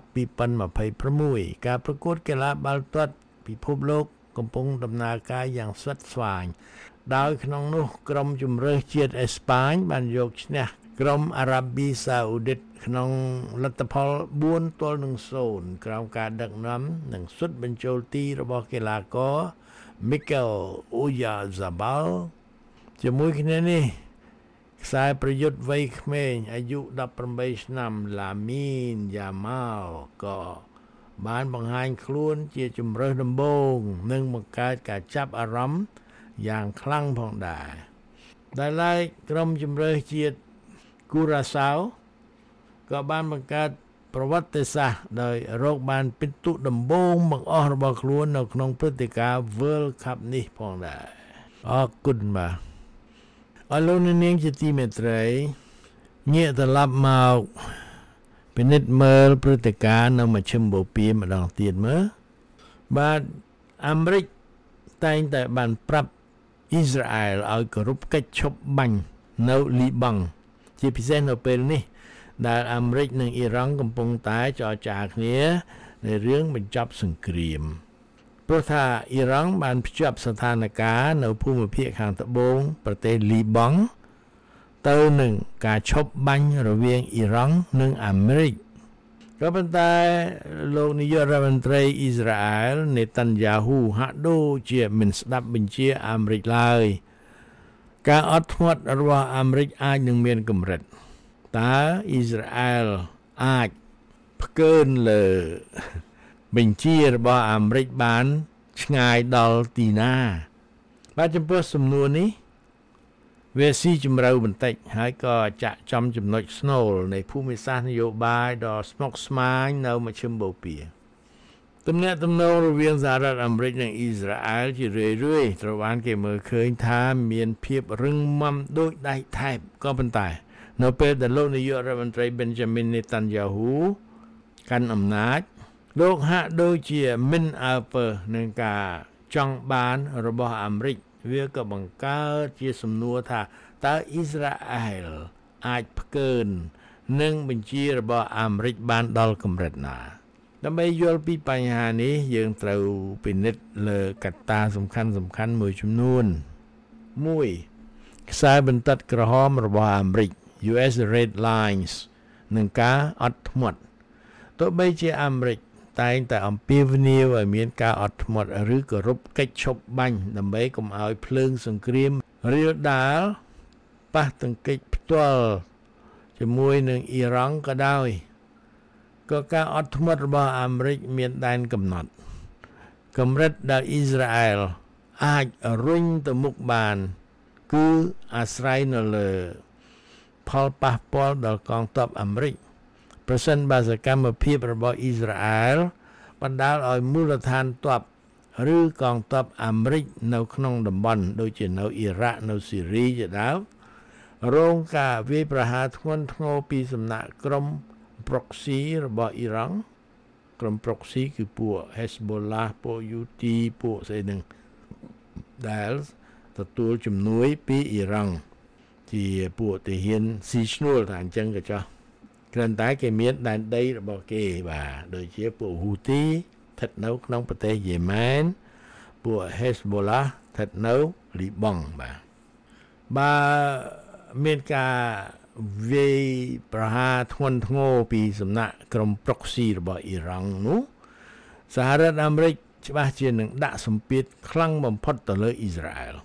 2026ការប្រកួតកីឡាបាល់ទាត់ពិភពលោកកំពុងដំណើរការយ៉ាងស្វិតស្វាញដោយក្នុងនោះក្រុមជម្រើសជាតិអេស្ប៉ាញបានយកឈ្នះក្រុមអារ៉ាប៊ីសាអូឌីតក្នុងលទ្ធផល4-0ក្រោមការដឹកនាំនិងសុទ្ធបញ្ចូលទីរបស់កីឡាករ Mikel Oyarzabal ជាមួយគ្នានេះខ្សែប្រយុទ្ធវ័យក្មេងអាយុ18ឆ្នាំ Lamine Yamal ក៏បានបង្ហាញខ្លួនជាជម្រើសដំបូងនិងបង្កើតការចាប់អារម្មណ៍យ៉ាងខ្លាំងផងដែរដែលឡែកក្រុមជម្រើសជាតិគូរ៉ាសាវក៏បានបង្កើតប្រវត្តិសាស្ត្រដោយរកបានពិន្ទុដំបូងបង្អស់របស់ខ្លួននៅក្នុងព្រឹត្តិការណ៍ World Cup នេះផងដែរអរគុណបាទអរលោកនាងជាទីមេត្រីងាកត្រឡប់មកពិនិត្យមើលព្រឹត្តិការណ៍នៅមជ្ឈិមបូព៌ាម្ដងទៀតមើលបាទអាមេរិកតែងតែបានប្រាប់អ៊ីស្រាអែលឲ្យគោរពកិច្ចឈប់បាញ់នៅលីបង់ជាពិសេសនៅពេលនេះដែលអាមេរិកនិងអ៊ីរ៉ង់កំពុងតែចរចាគ្នាในរឿងបញ្ចប់សង្គ្រាមព្រោះថាអ៊ីរ៉ង់បានភ្ជាប់ស្ថានភាពនៅភូមិភាគខាងត្បូងប្រទេសលីបង់ទៅនឹងការឈប់បាញ់រវាងអ៊ីរ៉ង់និងអាមេរិកក៏ប៉ុន្តែលោកនាយករដ្ឋមន្ត្រីអ៊ីស្រាអែលនេតាន់យ៉ាហ៊ូហាក់ដូចជាមិនស្ដាប់បញ្ជាអាមេរិកឡើយការអត់ធ្មត់របស់អាមេរិកអាចនឹងមានកម្រិតតើអ៊ីស្រាអែលអាចផ្កើនលើបញ្ជារបស់អាមេរិកបានឆ្ងាយដល់ទីណាបាទចំពោះសំណួរនេះវាស៊ីជំរឿបន្តិចហើយក៏ចាក់ចំចំណុចស្នូលនៃភូមិសាស្ត្រនយោបាយដ៏ស្មុគស្មាញនៅមជ្ឈិមបូព៌ាទំនាក់ទំនងរវាងសហរដ្ឋអាមេរិកនិងអ៊ីស្រាអែលជារឿយៗត្រូវបានគេមើលឃើញថាមានភាពរឹងមាំដូចដៃថែបក៏ប៉ុន្តែនៅពេលដែលលោកនាយករដ្ឋមន្ត្រី Benjamin Netanyahu កាន់អំណាចលោកហាក់ដូចជាមិនអើពើនឹងការចង់បានរបស់អាមេរិកវាក៏បង្កើតជាសំណួរថាតើអ៊ីស្រាអែលអាចផ្កើននឹងបញ្ជារបស់អាមេរិកបានដល់កម្រិតណាដើម្បីយល់ពីបញ្ហានេះយើងត្រូវពិនិត្យលើកត្តាសំខាន់មួយចំនួន1ខ្សែបន្ទាត់ក្រហមរបស់អាមេរិក US Red Lines នឹងការអត់ធ្មត់ទោះបីជាអាមេរិកតែងតែអំពាវនាវឲ្យមានការអត់ធ្មត់ឬគោរពកិច្ចឈប់បាញ់ដើម្បីកុំឲ្យភ្លើងសង្គ្រាមរាលដាលប៉ះទង្គិចផ្ទាល់ជាមួយនឹងអ៊ីរ៉ង់ក៏ដោយក៏ការអត់ធ្មត់របស់អាមេរិកមានដែនកំណត់កម្រិតដែលអ៊ីស្រាអែលអាចរុញទៅមុខបានគឺអាស្រ័យនៅលើផលប៉ះពាល់ដល់កងទ័ពអាមេរិកប្រសិនបើសកម្មភាពរបស់អ៊ីស្រាអែលបណ្ដាលឲ្យមូលដ្ឋានទ័ពឬកងទ័ពអាមេរិកនៅក្នុងតំបន់ដូចជានៅអ៊ីរ៉ាក់នៅស៊ីរីជាដើមរងការវាយប្រហារធ្ងន់ធ្ងរពីសំណាក់ក្រុម proxy របស់អ៊ីរ៉ង់ក្រុម proxy គឺពួក Hezbollah ពួក Houthi ពួកស្អីហ្នឹងដែលទទួលជំនួយពីអ៊ីរ៉ង់ជាពួកទាហានស៊ីឈ្នួលថាអញ្ចឹងក៏ចោះគ្រាន់តែគេមានដែនដីរបស់គេបាទដូចជាពួក Houthi ស្ថិតនៅក្នុងប្រទេសយេម៉ែនពួក Hezbollah ស្ថិតនៅលីបង់បាទមានការវាយប្រហារធ្ងន់ធ្ងរពីសំណាក់ក្រុម proxy របស់អ៊ីរ៉ង់នោះសហរដ្ឋអាមេរិកច្បាស់ជានឹងដាក់សម្ពាធខ្លាំងបំផុតទៅលើអ៊ីស្រាអែល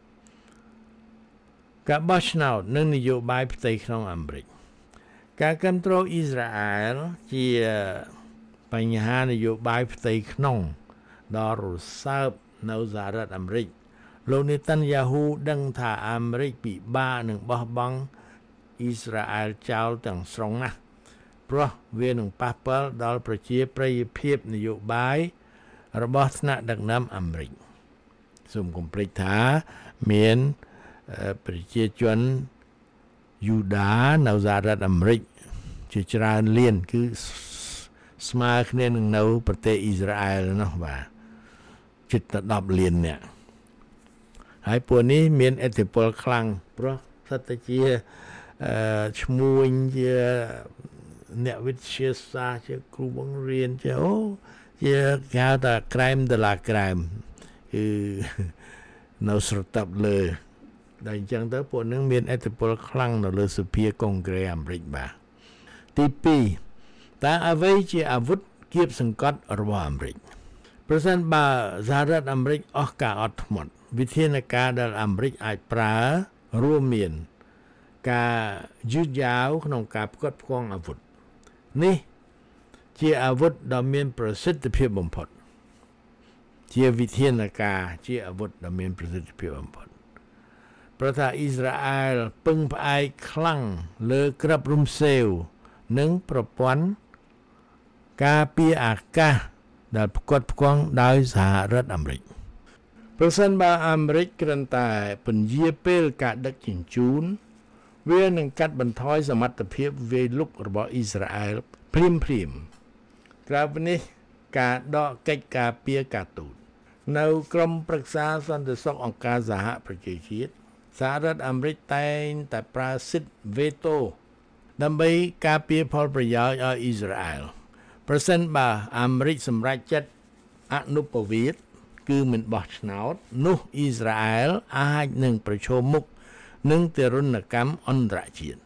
ការបោះឆ្នោតនិងនយោបាយផ្ទៃក្នុងអាមេរិកការគាំទ្រអ៊ីស្រាអែលជាបញ្ហានយោបាយផ្ទៃក្នុងដ៏រសើបនៅសហរដ្ឋអាមេរិកលោកនេតាន់យ៉ាហ៊ូដឹងថាអាមេរិកពិបាកនឹងបោះបង់អ៊ីស្រាអែលចោលទាំងស្រុងណាស់ព្រោះវានឹងប៉ះពាល់ដល់ប្រជាប្រិយភាពនយោបាយរបស់ថ្នាក់ដឹកនាំអាមេរិកសូមកុំភ្លេចថាមានប្រជាជនយូដានៅសហរដ្ឋអាមេរិកជាច្រើនលានគឺស្មើគ្នានឹងនៅប្រទេសអ៊ីស្រាអែលនោះបាទជិតដល់10លាននាក់ហើយពួកនេះមានឥទ្ធិពលខ្លាំងព្រោះស្ថិតតែជាឈ្មួញជាអ្នកវិទ្យាសាស្ត្រជាគ្រូបង្រៀនជាជាគេហៅថាក្រែមដុល្លារក្រែមគឺនៅស្រទាប់លើដែលអញ្ចឹងទៅពួកនឹងមានឥទ្ធិពលខ្លាំងនៅលើសភាកុងក្រែអាមេរិកបាទទី2តើអ្វីជាអាវុធគៀបសង្កត់របស់អាមេរិកប្រសិនបើសហរដ្ឋអាមេរិកអស់ការអត់ធ្មត់វិធានការដែលអាមេរិកអាចប្រើរួមមានការយឺតយ៉ាវក្នុងការផ្គត់ផ្គង់អាវុធនេះជាអាវុធដ៏មានប្រសិទ្ធភាពបំផុតជាវិធានការជាអាវុធដ៏មានប្រសិទ្ធភាពបំផុតព្រោះថាអ៊ីស្រាអែលពឹងផ្អែកខ្លាំងលើក្របរំសេវនិងប្រព័ន្ធការពារអាកាសដែលផ្គត់ផ្គង់ដោយសហរដ្ឋអាមេរិកប្រសិនបើអាមេរិកគ្រាន់តែពន្យាពេលការដឹកជញ្ជូនវានឹងកាត់បន្ថយសមត្ថភាពវាយលុករបស់អ៊ីស្រាអែលភ្លាមក្រៅពីនេះការដកកិច្ចការពារការទូតនៅក្រមប្រឹក្សាសន្តិសុខអង្គការសហប្រជាជាតិសហរដ្ឋអាមេរិកតែងតែប្រើសិទ្ធិវេតូដើម្បីការពារផលប្រយោជន៍ឲ្យអ៊ីស្រាអែលប្រសិនបើអាមេរិកសម្រេចចិត្តអនុប្រវេសន៍គឺមិនបោះឆ្នោតនោះអ៊ីស្រាអែលអាចនឹងប្រឈមមុខនឹងទរណកម្មអន្តរជាតិ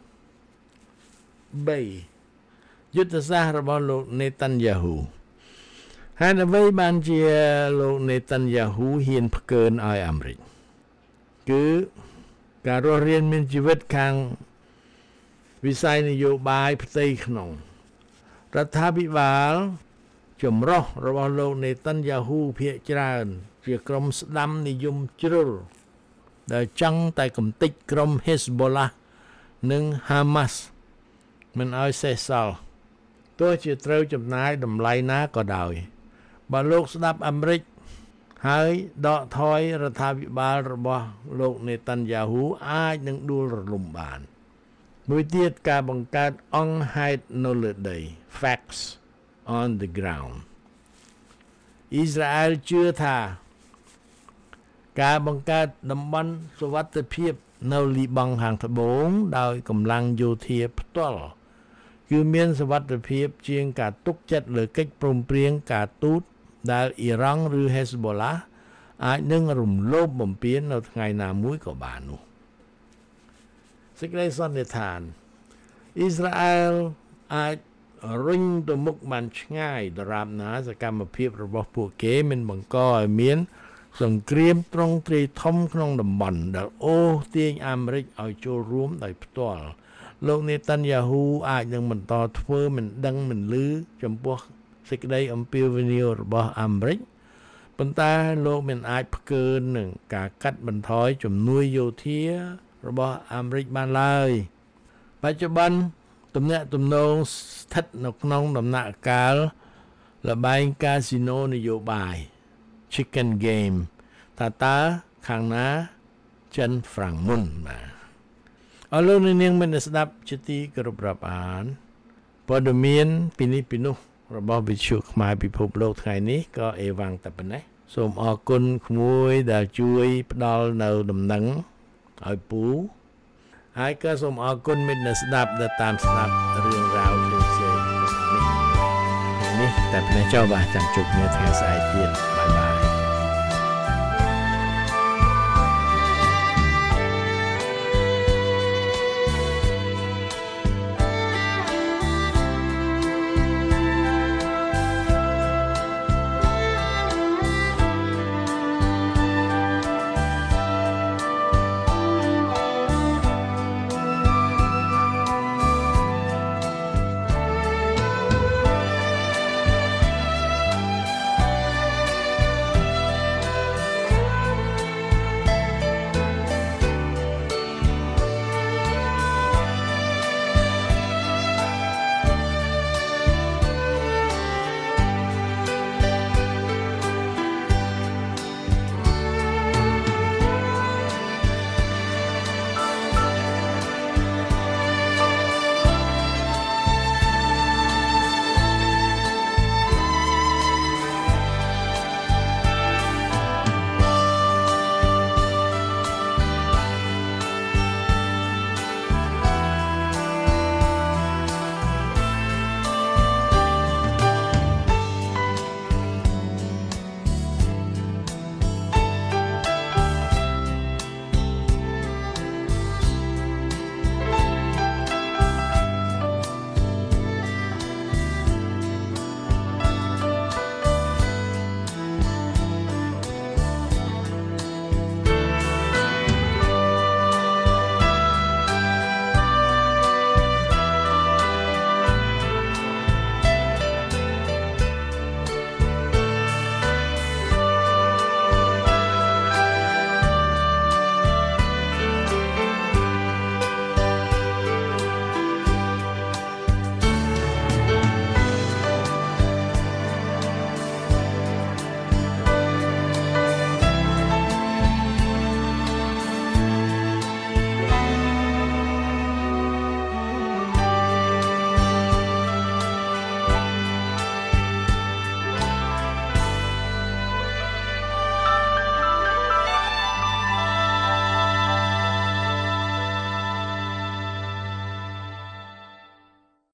3យុទ្ធសាស្ត្ររបស់លោកនេតាន់យ៉ាហ៊ូហើយអ្វីបានជាលោកនេតាន់យ៉ាហ៊ូហ៊ានផ្កើនឲ្យអាមេរិកគឺការរស់រានមានជីវិតខាងវិស័យនយោបាយផ្ទៃក្នុងរដ្ឋាភិបាលចម្រុះរបស់លោកនេតាន់យ៉ាហ៊ូភាគច្រើនជាក្រុមស្ដាំនិយមជ្រុលដែលចង់តែកំទេចក្រុម Hezbollah និង Hamas មិនឲ្យសេសសល់ទោះជាត្រូវចំណាយតម្លៃណាក៏ដោយបើលោកស្ដាប់អាមេរិកហើយដកថយរដ្ឋាភិបាលរបស់លោកនេតាន់យ៉ាហ៊ូអាចនឹងដួលរលំបានមួយទៀតការបង្កើតអង្គហេតុនៅលើដី Facts on the ground អ៊ីស្រាអែលជឿថាការបង្កើតតំបន់សុវត្ថិភាពនៅលីបង់ខាងត្បូងដោយកម្លាំងយោធាផ្ទាល់គឺមានសុវត្ថិភាពជាងការទុកចិត្តលើកិច្ចព្រមព្រៀងការទូតដែលអ៊ីរ៉ង់ឬ Hezbollah អាចនឹងរំលោភបំពាននៅថ្ងៃណាមួយក៏បាននោះសេចក្តីសន្និដ្ឋានអ៊ីស្រាអែលអាចរុញទៅមុខបានឆ្ងាយដរាបណាសកម្មភាពរបស់ពួកគេមិនបង្កឲ្យមានសង្គ្រាមត្រង់ត្រីធំក្នុងតំបន់ដែលអូសទាញអាមេរិកឲ្យចូលរួមដោយផ្ទាល់លោកនេតាន់យ៉ាហ៊ូអាចនឹងបន្តធ្វើមិនដឹងមិនឮចំពោះសេចក្តីអំពាវនាវរបស់អាមេរិកប៉ុន្តែលោកមិនអាចផ្កើននឹងការកាត់បន្ថយជំនួយយោធារបស់អាមេរិកបានឡើយបច្ចុប្បន្នទំនាក់ទំនងស្ថិតនៅក្នុងដំណាក់កាលលបែងកាស៊ីណូនយោបាយ Chicken Game តើខាងណាចិនហ្វ្រាំងមុនបាទអរលោកនាងមានស្ដាប់ជាទីគោរពរាប់អានព័ត៌មានពីនេះពីនោះរបស់វិទ្យុខ្មែរពិភពលោកថ្ងៃនេះក៏អេវ៉ាំងតែប៉ុណ្ណេះសូមអរគុណក្មួយដែលជួយផ្ដល់នៅដំណឹងឲ្យពូហើយក៏សូមអរគុណមិត្តអ្នកស្ដាប់ដែលតាមស្ដាប់រឿងរ៉ាវផ្សេងៗនេះតែប៉ុណ្ណេះចុះបាទចាំជួបគ្នាថ្ងៃស្អែកទៀតបាយ